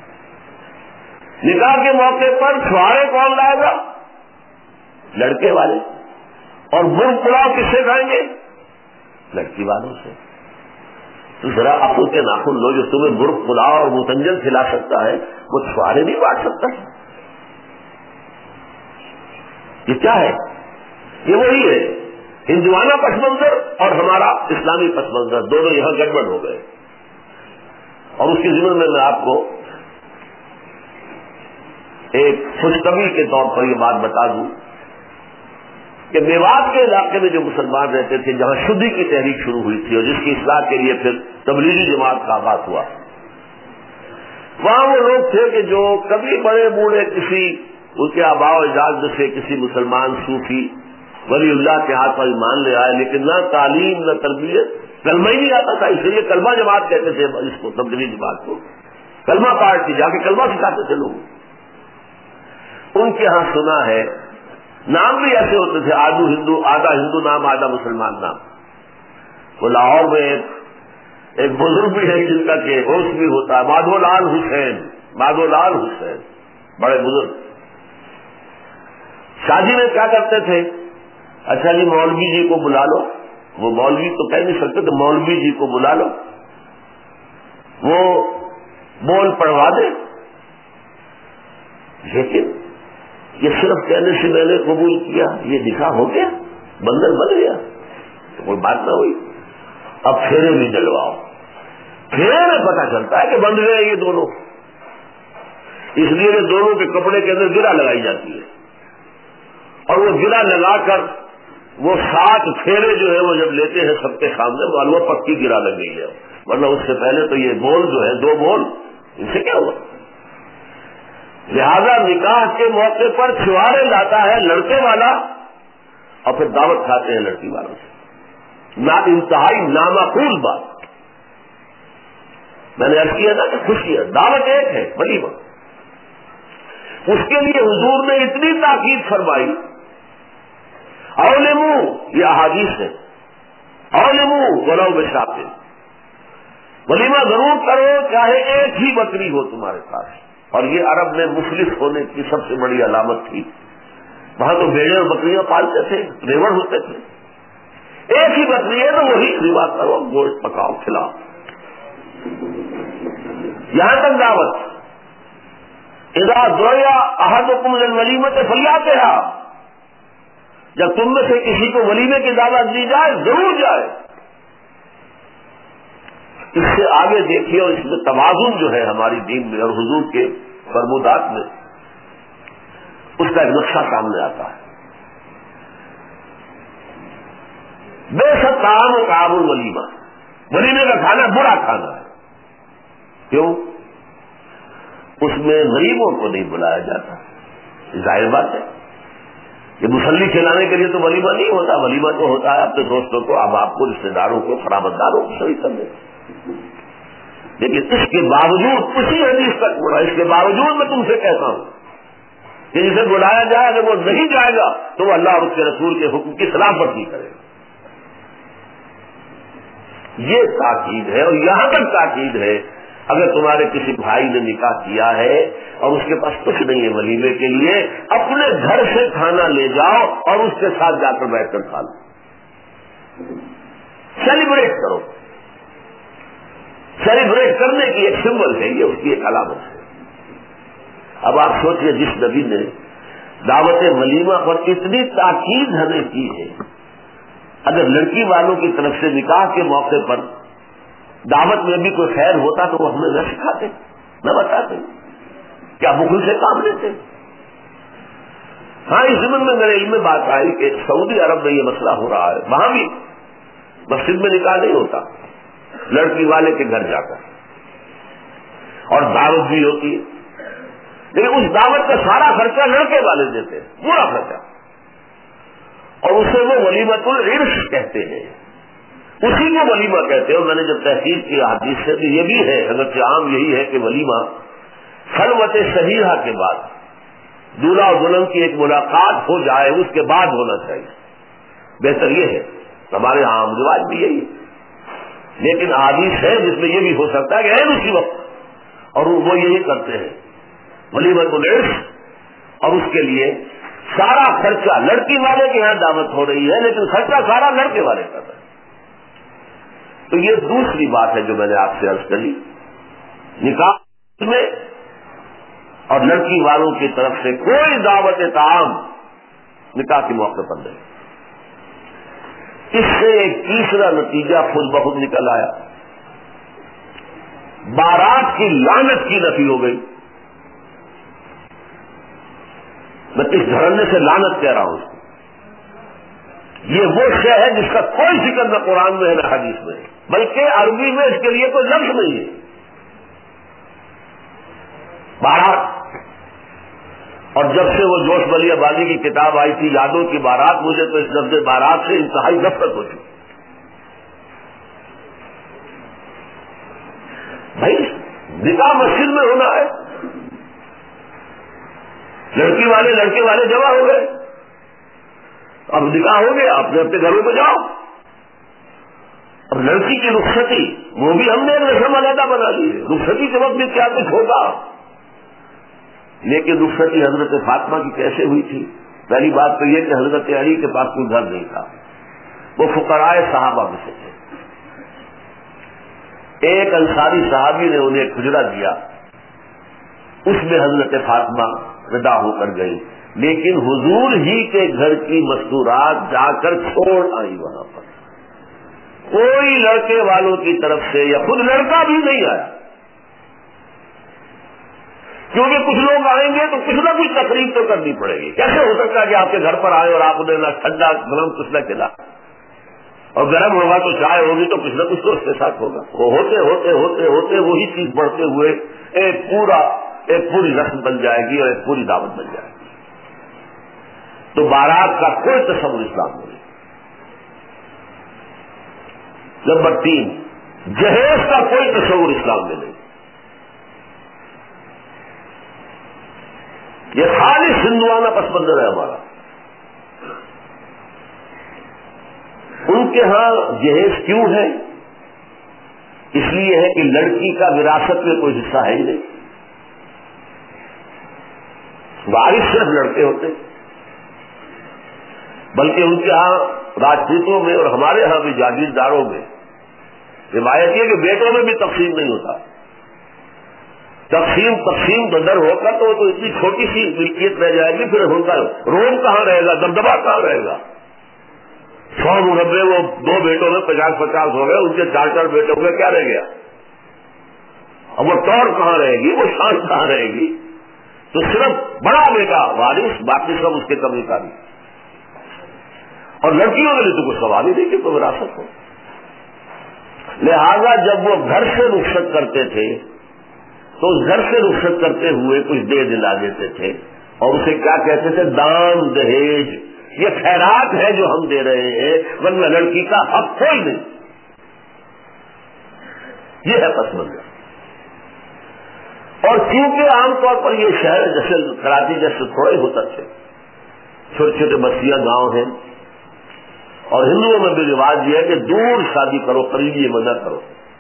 نکاح کے موقع پر چھوارے کون لائے گا؟ لڑکے والے، اور مرغ پلاؤ کس سے کھائیں گے؟ لڑکی والوں سے۔ تو ذرا اپنے کے ناخن لو، جو تمہیں مرغ پلاؤ اور متنجن کھلا سکتا ہے وہ چھوارے نہیں بانٹ سکتا۔ یہ کیا ہے؟ یہ وہی ہے ہندوانہ پس منظر اور ہمارا اسلامی پس منظر، دونوں یہاں گڑبڑ ہو گئے۔ اور اس کے ذمہ میں آپ کو ایک خوشخبری کے طور پر یہ بات بتا دوں کہ میوات کے علاقے میں جو مسلمان رہتے تھے، جہاں شدی کی تحریک شروع ہوئی تھی اور جس کی اصلاح کے لیے پھر تبلیغی جماعت کا آغاز ہوا، وہاں وہ لوگ تھے کہ جو کبھی بڑے بوڑھے کسی ان کے آباء و اجداد میں سے کسی مسلمان صوفی ولی اللہ کے ہاتھ پر ایمان لے آئے، لیکن نہ تعلیم نہ تربیت، کلمہ ہی نہیں آتا تھا، اس لیے کلمہ جماعت کہتے تھے اس کو، تبلیغی جماعت کو کلمہ پارٹی، جا کے کلمہ سکھاتے تھے لوگ۔ ان کے ہاں سنا ہے نام بھی ایسے ہوتے تھے، آدھا ہندو نام آدھا مسلمان نام۔ وہ لاہور میں ایک بزرگ بھی ہے جن کا کہ ہوش بھی ہوتا ہے، مادھو لال حسین، بڑے بزرگ۔ شادی میں کیا کرتے تھے؟ اچھا جی مولوی جی کو بلا لو، وہ مولوی تو کہہ نہیں سکتے تو مولوی جی کو بلا لو، وہ بول پڑھوا دے۔ لیکن یہ صرف کہنے سے میں نے قبول کیا، یہ نکاح ہو گیا، بندر بن گیا، تو کوئی بات نہ ہوئی۔ اب پھیرے بھی ڈلواؤ، پھیرے میں پتہ چلتا ہے کہ بند گئے یہ دونوں، اس لیے کہ دونوں کے کپڑے کے اندر گرہ لگائی جاتی ہے، اور وہ گرہ لگا کر وہ 7 پھیرے جو ہے وہ جب لیتے ہیں سب کے سامنے، معلوم پکی گرہ لگ گئی ہے، ورنہ اس سے پہلے تو یہ بول جو ہے 2 بول، ان سے کیا ہوا؟ لہذا نکاح کے موقع پر چھوارے لاتا ہے لڑکے والا اور پھر دعوت کھاتے ہیں لڑکی والوں سے، نہ انتہائی نامعقول بات۔ میں نے عرض کیا نا کہ خوشی ہے، دعوت ایک ہے ولیمہ، اس کے لیے حضور نے اتنی تاکید فرمائی، اولمو، یہ احادیث ہے، اولمو ولو بشاۃ، ولیمہ ضرور کرو چاہے ایک ہی بکری ہو تمہارے پاس۔ اور یہ عرب میں مفلس ہونے کی سب سے بڑی علامت تھی، وہاں تو بھیڑیں اور بکریاں پالتے تھے، ریوڑ ہوتے تھے، ایک ہی بکری ہے تو وہی ریوا کرو، گوشت پکاؤ کھلاؤ، یہاں تک دعوت۔ اذا دعی احدکم للولیمۃ فلیاتھا، جب تم میں سے کسی کو ولیمے کی دعوت دی جائے ضرور جائے۔ اس سے آگے دیکھیے، اور اس میں توازن جو ہے ہماری دین میں اور حضور کے فرمودات میں، اس کا ایک نقشہ سامنے آتا ہے۔ بے شک طعام و طعام الولیمہ، ولیمے کا کھانا برا کھانا ہے. کیوں؟ اس میں غریبوں کو نہیں بلایا جاتا. ظاہر بات ہے کہ مسلی کھلانے کے لیے تو ولیمہ نہیں ہوتا. ولیمہ تو ہوتا ہے اپنے دوستوں کو، احباب کو، رشتے داروں کو، خرابتداروں کو شریک کرنے. لیکن اس کے باوجود اسی حدیث تک بڑا، اس کے باوجود میں تم سے کہتا ہوں کہ جسے بلایا جائے اگر وہ نہیں جائے گا تو وہ اللہ اور اس کے رسول کے حکم کی خلاف ورزی کرے گا. یہ تاکید ہے. اور یہاں تک تاکید ہے اگر تمہارے کسی بھائی نے نکاح کیا ہے اور اس کے پاس کچھ نہیں ہے ولیمے کے لیے، اپنے گھر سے کھانا لے جاؤ اور اس کے ساتھ جا کر بیٹھ کر کھا لو. سیلیبریٹ کرو. سیلیبریٹ کرنے کی ایک سمبل ہے، یہ اس کی ایک علامت ہے. اب آپ سوچئے جس نبی نے دعوت ولیمہ پر اتنی تاکید ہمیں کی ہے، اگر لڑکی والوں کی طرف سے نکاح کے موقع پر دعوت میں بھی کوئی خیر ہوتا تو وہ ہمیں نہ سکھاتے، نہ بتاتے، کیا بخل سے کام لیتے. ہاں اس ضمن میں میرے علم میں بات آئی کہ سعودی عرب میں یہ مسئلہ ہو رہا ہے، وہاں بھی مسجد میں نکاح نہیں ہوتا، لڑکی والے کے گھر جا کر، اور دعوت بھی ہوتی ہے، لیکن اس دعوت کا سارا خرچہ لڑکے والے دیتے ہیں، پورا خرچہ، اور اسے وہ ولیمۃ العرس کہتے ہیں، اسی کو ولیمہ کہتے ہیں. اور میں نے جب تحقیق کی حدیث سے تو یہ بھی ہے، اگرچہ عام یہی ہے کہ ولیمہ خلوت صحیحہ کے بعد دولہا اور دلہن کی ایک ملاقات ہو جائے اس کے بعد ہونا چاہیے. بہتر یہ ہے، ہمارے عام رواج بھی یہی ہے، لیکن حدیث ہے جس میں یہ بھی ہو سکتا ہے کہ ہے اسی وقت، اور وہ یہی کرتے ہیں ولیمۃ العرس، اور اس کے لیے سارا خرچہ لڑکی والے کے یہاں دعوت ہو رہی ہے لیکن خرچہ سارا لڑکے والے کر رہے ہیں. تو یہ دوسری بات ہے جو میں نے آپ سے عرض کری، نکاح میں اور لڑکی والوں کی طرف سے کوئی دعوت طعام نکاح کے موقع پر نہیں. اس سے ایک تیسرا نتیجہ خود بخود نکل آیا، بارات کی لعنت کی نفی ہو گئی. میں اس گھرانے سے لعنت کہہ رہا ہوں. یہ وہ شے ہے جس کا کوئی ذکر نہ قرآن میں ہے نہ حدیث میں ہے، بلکہ عربی میں اس کے لیے کوئی لفظ نہیں ہے. بارات، اور جب سے وہ جوش بلی آبادی کی کتاب آئی تھی یادوں کی بارات، مجھے تو اس لفظ بارات سے انتہائی نفرت ہو چکی. بھائی نکاح مسجد میں ہونا ہے، لڑکی والے لڑکے والے جمع ہو گئے، اب نکاح ہو گیا، اپنے اپنے گھروں پہ جاؤ. اب لڑکی کی رخصتی وہ بھی ہم نے ایک رسم علیحدہ بنا لی ہے، رخصتی کے وقت بھی کیا کچھ ہوگا. لیکن رخصتی حضرت فاطمہ کی کیسے ہوئی تھی؟ پہلی بات تو یہ کہ حضرت علی کے پاس کوئی گھر نہیں تھا، وہ فقراء صحابہ میں سے تھے. ایک انصاری صحابی نے انہیں ایک حجرہ دیا، اس میں حضرت فاطمہ ودا ہو کر گئی، لیکن حضور ہی کے گھر کی مستورات جا کر چھوڑ آئی. وہاں پر کوئی لڑکے والوں کی طرف سے یا خود لڑکا بھی نہیں آیا، کیونکہ کچھ لوگ آئیں گے تو کچھ نہ کچھ تقریب تو کرنی پڑے گی. کیسے ہو سکتا ہے کہ آپ کے گھر پر آئے اور آپ انہیں نہ ٹھنڈا گرم کچھ نہ کھلا، اور گرم ہوگا تو چائے ہوگی تو کچھ نہ کچھ تو اس کے ساتھ ہوگا. وہ ہوتے ہوتے ہوتے ہوتے وہی چیز بڑھتے ہوئے ایک پوری رسم بن جائے گی اور ایک پوری دعوت بن جائے گی. تو بارات کا کوئی تصور اسلام میں نہیں. نمبر 3، جہیز کا کوئی تصور اسلام میں نہیں. یہ خالص ہندوانہ پس منظر ہے ہمارا. ان کے ہاں جہیز کیوں ہے؟ اس لیے ہے کہ لڑکی کا وراثت میں کوئی حصہ ہے ہی نہیں، وارث صرف لڑکے ہوتے. بلکہ ان کے ہاں راجپوتوں میں اور ہمارے ہاں بھی جاگیرداروں میں روایت یہ کہ بیٹوں میں بھی تقسیم نہیں ہوتا. تقسیم بدر ہو کر تو اتنی چھوٹی سی ملکیت رہ جائے گی، پھر ان کا روم کہاں رہے گا، دبدبا کہاں رہے گا. 100 مربع وہ 2 بیٹوں میں 50-50 ہو گئے، ان کے 4 بیٹوں میں کیا رہ گیا؟ اب وہ ٹور کہاں رہے گی، وہ شان کہاں رہے گی؟ تو صرف بڑا بیٹا وارث، باقی سب اس کے کمی کا بھی. اور لڑکیوں کے لیے تو کوئی سوال ہی نہیں کہ کوئی وراثت ہو. لہذا جب وہ گھر سے رخصت کرتے تھے تو اس گھر سے رخصت کرتے ہوئے کچھ دے دلا دیتے تھے اور اسے کیا کہتے تھے؟ دان دہیج. یہ خیرات ہے جو ہم دے رہے ہیں، ورنہ لڑکی کا حق کوئی نہیں. یہ ہے پس منظر. اور کیونکہ عام طور پر یہ شہر جیسے کراچی جیسے تھوڑے ہوتا تھے، چھوٹے چھوٹے بستیاں گاؤں ہیں، اور ہندوؤں میں بھی رواج یہ ہے کہ دور شادی کرو، قریب یہ منع کرو.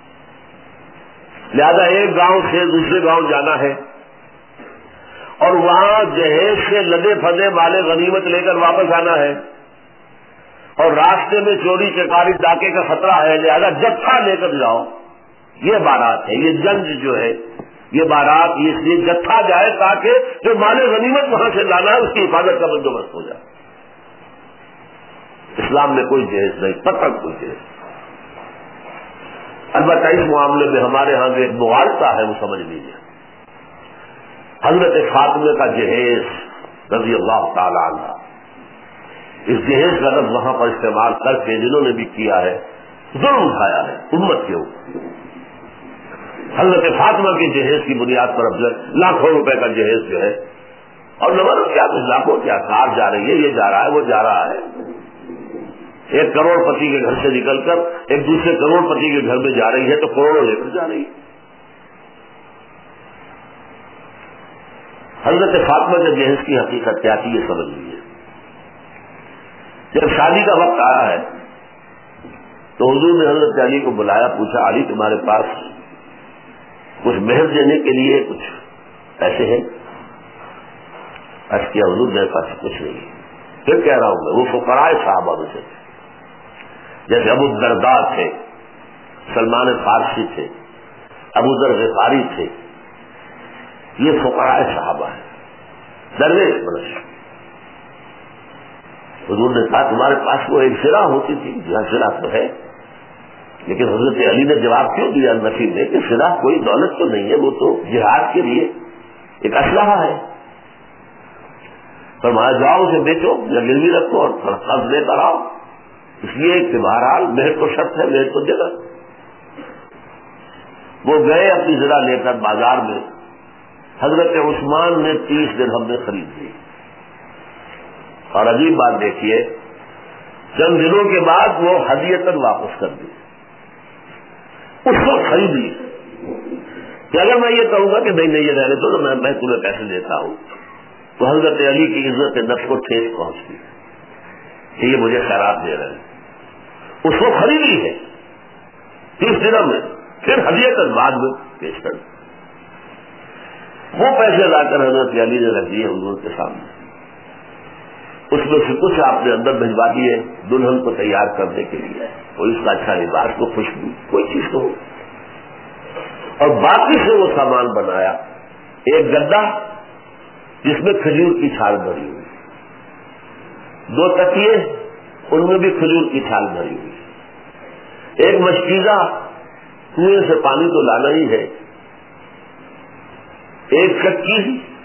لہذا ایک گاؤں سے دوسرے گاؤں جانا ہے اور وہاں جہیز سے لدے پھدے مالے غنیمت لے کر واپس آنا ہے، اور راستے میں چوری چکاری ڈاکے کا خطرہ ہے، لہذا جتھا لے کر جاؤ. یہ بارات ہے، یہ جنگ جو ہے، یہ بارات اس لیے جتھا جائے تاکہ جو مال غنیمت وہاں سے لانا ہے اس کی حفاظت کا بندوبست ہو جائے. اسلام میں کوئی جہیز نہیں، پتہ کوئی جہیز. البتہ اس معاملے میں ہمارے ہاں ایک مغالطہ ہے، وہ سمجھ لیجیے. حضرت فاطمہ کا جہیز رضی اللہ تعالی عنہ، اس جہیز کا لفظ وہاں پر استعمال کر کے جنہوں نے بھی کیا ہے ظلم اٹھایا ہے امت کے اوپر. حضرت فاطمہ کے جہیز کی بنیاد پر اب لاکھوں روپے کا جہیز جو ہے، اور نمبر کیا کچھ لاکھوں کیا کار جا رہی ہے، یہ جا رہا ہے وہ جا رہا ہے. ایک کروڑ پتی کے گھر سے نکل کر ایک دوسرے کروڑ پتی کے گھر میں جا رہی ہے تو کروڑوں لے کر جا رہی ہے. حضرت فاطمہ کے جہیز کی حقیقت کیا تھی یہ سمجھ لیجیے. جب شادی کا وقت آیا ہے تو حضور نے حضرت علی کو بلایا، پوچھا علی تمہارے پاس کچھ مہر دینے کے لیے کچھ پیسے ہیں؟ عرض کیا حضور میرے پاس کچھ نہیں ہے. پھر کہہ رہا ہوں میں وہ فقراء صحابہ میں سے تھے، جیسے ابو الدرداء تھے، سلمان فارسی تھے، ابو ذر غفاری تھے. یہ فقراء صحابہ ہیں، درویش منش. حضور نے کہا تمہارے پاس وہ ایک زرہ ہوتی تھی. جہاں زرہ تو ہے، لیکن حضرت علی نے جواب کیوں دیا نفی میں کہ زرہ کوئی دولت تو نہیں ہے، وہ تو جہاد کے لیے ایک اسلحہ ہے. فرمایا جاؤ اسے بیچو یا گروی رکھو اور قرض لے کر آؤ. اس لیے کہ بہرحال مہر کو شرط ہے، مہر کو دے گا. وہ گئے اپنی زرہ لے کر بازار میں. حضرت عثمان نے 30 درہم میں خرید لی. اور عجیب بات دیکھیے، چند دنوں کے بعد وہ ہدیتاً واپس کر دی. اس کو خرید لی کہ اگر میں یہ کہوں گا کہ نہیں یہ رہنے دو تو میں تمہیں پیسے دیتا ہوں، تو حضرت علی کی عزت نفس کو ٹھیس پہنچتی کہ یہ مجھے خیرات دے رہے ہیں. اس کو خرید لی ہے 30 دنوں میں، پھر ہدیتاً بعد میں پیش کر دی. وہ پیسے لا کر حضرت علی نے رکھ دیے حضور کے سامنے. اس میں سے کچھ آپ نے اندر بھجوا دیے دلہن کو تیار کرنے کے لیے، اور اس کا اچھا لباس کو خوشبو کوئی چیز تو ہو، اور باقی سے وہ سامان بنایا. ایک گدا جس میں کھجور کی چھال بھری ہوئی، 2 تکیے ان میں بھی کھجور کی چھال بھری ہوئی، ایک مشکیزہ کنویں سے پانی تو لانا ہی ہے، ایک چکی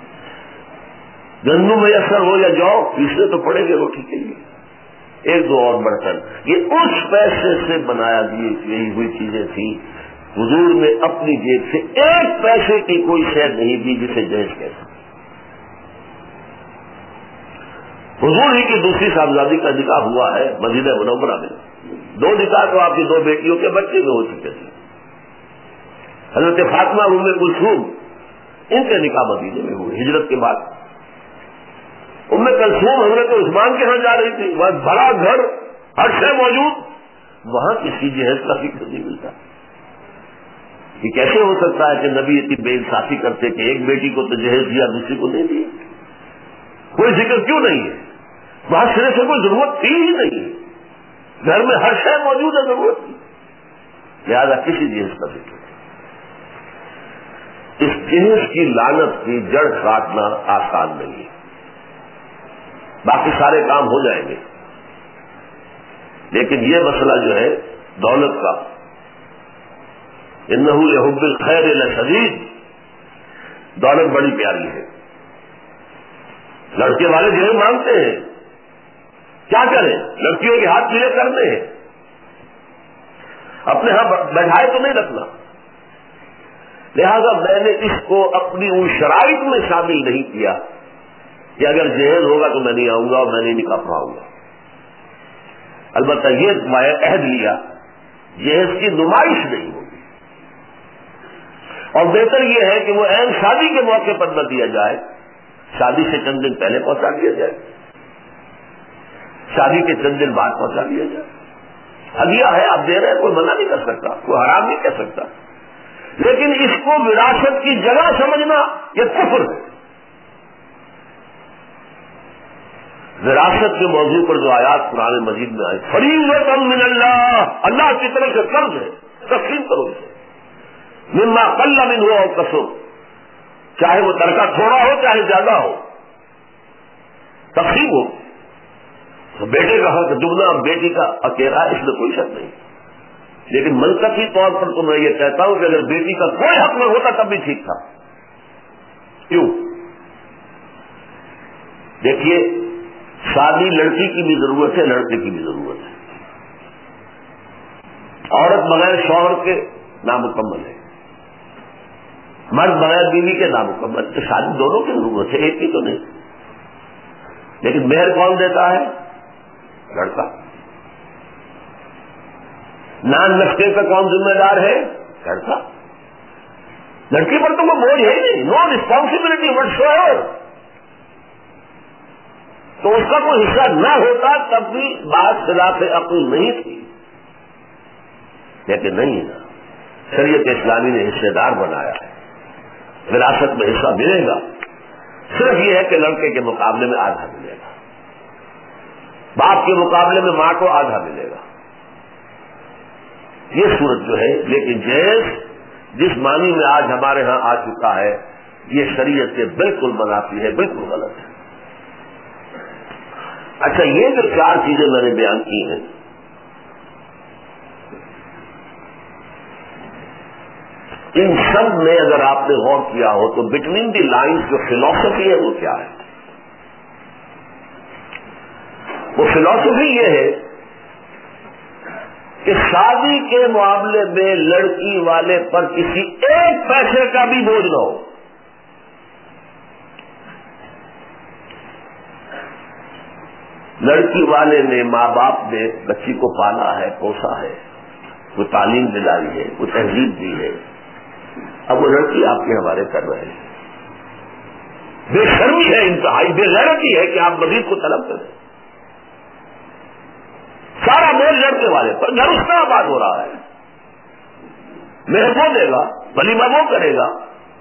گندم میسر ہو یا جو پیسنے تو پڑے گے روٹی کے لیے، 1-2 اور برتن. یہ اس پیسے سے بنایا دی ہوئی چیزیں تھیں. حضور نے اپنی جیب سے 1 پیسے کی کوئی شے نہیں دی جسے جہیز کہتے. حضور ہی کی دوسری صاحبزادی کا نکاح ہوا ہے مدینہ منورہ میں. 2 نکاح تو آپ کی 2 بیٹیوں کے بچے میں ہو چکے تھے. حضرت فاطمہ ام کلثوم ان کے نکاح مدینے میں ہوئے ہجرت کے بعد. ام کلثوم حضرت عثمان کے ہاں جا رہی تھی، وہاں بڑا گھر ہر شے موجود، وہاں کسی جہیز کا فکر نہیں ملتا. یہ کیسے ہو سکتا ہے کہ نبی اتنی بے انصافی کرتے کہ ایک بیٹی کو تو جہیز دیا دوسری کو نہیں دیا؟ کوئی ذکر کیوں نہیں ہے؟ وہاں سرے سے کوئی ضرورت تھی ہی نہیں، گھر میں ہر شے موجود ہے ضرورت کی، لہذا کسی جہیز کا فکر. اس جہیز کی لعنت کی جڑ کاٹنا آسان نہیں ہے. باقی سارے کام ہو جائیں گے، لیکن یہ مسئلہ جو ہے دولت کا، انہ لحب الخیر لشدید، دولت بڑی پیاری ہے. لڑکے والے جو مانگتے ہیں کیا کریں؟ لڑکیوں کے ہاتھ پیلے کرنے ہیں، اپنے ہاں بیٹھائے تو نہیں رکھنا. لہذا میں نے اس کو اپنی ان شرائط میں شامل نہیں کیا کہ اگر جہیز ہوگا تو میں نہیں آؤں گا اور میں نہیں نکاح پڑھاؤں گا. البتہ یہ میں عہد لیا جہیز کی نمائش نہیں ہوگی، اور بہتر یہ ہے کہ وہ عین شادی کے موقع پر نہ دیا جائے، شادی سے چند دن پہلے پہنچا دیا جائے، شادی کے چند دن بعد پہنچا دیا جائے. ہدیہ ہے، آپ دے رہے ہیں، کوئی منع نہیں کر سکتا، کوئی حرام نہیں کہہ سکتا، لیکن اس کو وراثت کی جگہ سمجھنا یہ کفر ہے. وراثت کے موضوع پر جو آیات قرآن مجید میں آئی، فریضۃ من اللہ، اللہ کی طرف سے فرض ہے، تقسیم کرو اسے، مما قل منہ او کثر، چاہے وہ ترکہ تھوڑا ہو چاہے زیادہ ہو، تقسیم ہو. تو بیٹے کا حق دگنا اور بیٹی کا اکیلا، اس میں کوئی شک نہیں. لیکن منطقی طور پر تو میں یہ کہتا ہوں کہ اگر بیٹی کا کوئی حق نہ ہوتا تب بھی ٹھیک تھا. کیوں؟ دیکھیے، شادی لڑکی کی بھی ضرورت ہے، لڑکے کی بھی ضرورت ہے. عورت بغیر شوہر کے نامکمل ہے، مرد بغیر بیوی کے نامکمل. تو شادی دونوں کی ضرورت ہے، ایک کی تو نہیں. لیکن مہر کون دیتا ہے؟ لڑکا. نان نفقے کا کون ذمہ دار ہے؟ لڑکا. لڑکی پر تو وہ بوجھ ہے ہی نہیں، no responsibility whatsoever. تو اس کا کوئی حصہ نہ ہوتا تب بھی بات خلاف عقل نہیں تھی. لیکن نہیں نا، شریعت اسلامی نے حصے دار بنایا ہے، وراثت میں حصہ ملے گا. صرف یہ ہے کہ لڑکے کے مقابلے میں آدھا ملے گا، باپ کے مقابلے میں ماں کو آدھا ملے گا. یہ صورت جو ہے. لیکن جس معنی میں آج ہمارے ہاں آ چکا ہے یہ شریعت سے بالکل منافی ہے، بالکل غلط ہے. اچھا، یہ جو 4 چیزیں میں نے بیان کی ہیں، ان سب میں اگر آپ نے غور کیا ہو تو بٹوین دی لائنز جو فلاسفی ہے وہ کیا ہے؟ وہ فلاسفی یہ ہے کہ شادی کے معاملے میں لڑکی والے پر کسی ایک پیسے کا بھی بوجھ نہ ہو. لڑکی والے نے، ماں باپ نے بچی کو پالا ہے، پوسا ہے، کوئی تعلیم دلائی ہے، کوئی تہذیب دی ہے. اب وہ لڑکی آپ کے حوالے کر رہے ہیں. بے شرمی ہے، انتہائی بے غیرتی ہے کہ آپ مزید کو طلب کریں. سارا بوجھ لڑکے والے پر، گھر اس کا آباد ہو رہا ہے، مہر وہ دے گا، ولیمہ وہ کرے گا،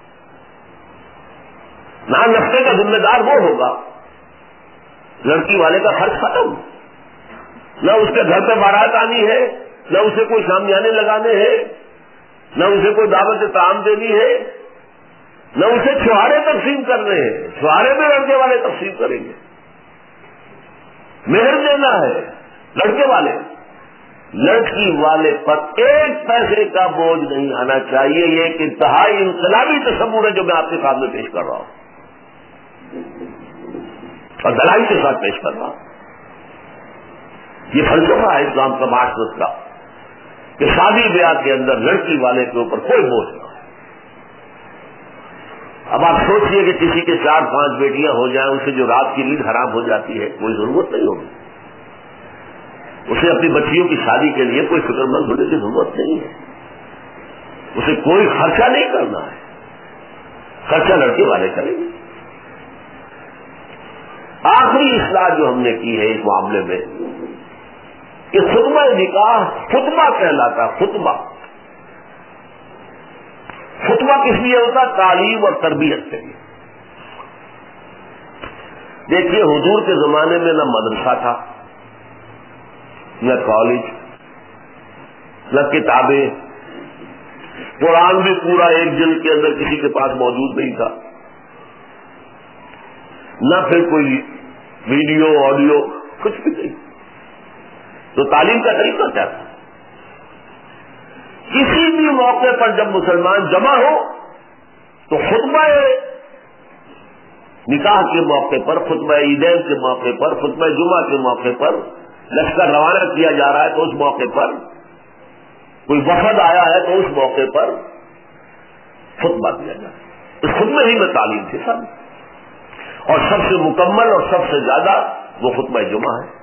نان نفقے کا ذمہ دار وہ ہوگا. لڑکی والے کا خرچ ختم. نہ اس کے گھر پہ بارات آنی ہے، نہ اسے کوئی شامیانے لگانے ہیں، نہ اسے کوئی دعوت طعام دینی ہے، نہ اسے چھوارے تقسیم کرنے ہیں. چھوارے میں لڑکے والے تقسیم کریں گے. مہر دینا ہے لڑکے والے. لڑکی والے پر ایک پیسے کا بوجھ نہیں آنا چاہیے. یہ ایک انتہائی انقلابی تصور ہے جو میں آپ کے سامنے پیش کر رہا ہوں اور دلائل کے ساتھ پیش کر رہا ہوں. یہ فلسفہ ہے اسلام کا، معاشرت کا، کہ شادی بیاہ کے اندر لڑکی والے کے اوپر کوئی بوجھ نہ. اب آپ سوچئے کہ کسی کے 4-5 بیٹیاں ہو جائیں، اسے جو رات کی نیند حرام ہو جاتی ہے، کوئی ضرورت نہیں ہوگی. اسے اپنی بچیوں کی شادی کے لیے کوئی فکر مند ہونے کی ضرورت نہیں ہے. اسے کوئی خرچہ نہیں کرنا ہے، خرچہ لڑکے والے کریں گے. آخری اصلاح جو ہم نے کی ہے اس معاملے میں کہ خطبہ نکاح خطبہ کہلاتا. خطبہ کس لیے ہوتا؟ تعلیم اور تربیت کے لیے. دیکھیے، حضور کے زمانے میں نہ مدرسہ تھا، نہ کالج، نہ کتابیں. قرآن بھی پورا ایک جلد کے اندر کسی کے پاس موجود نہیں تھا، نہ پھر کوئی ویڈیو آڈیو، کچھ بھی نہیں. تو تعلیم کا طریقہ کیا تھا؟ کسی بھی موقع پر جب مسلمان جمع ہو تو خطبہ نکاح کے موقع پر، خطبہ عیدین کے موقع پر، خطبہ جمعہ کے موقع پر، لشکر روانہ کیا جا رہا ہے تو اس موقع پر، کوئی وفد آیا ہے تو اس موقع پر خطبہ دیا جائے. اس خطبے ہی میں تعلیم تھی سب، اور سب سے مکمل اور سب سے زیادہ وہ خطبہ جمعہ ہے.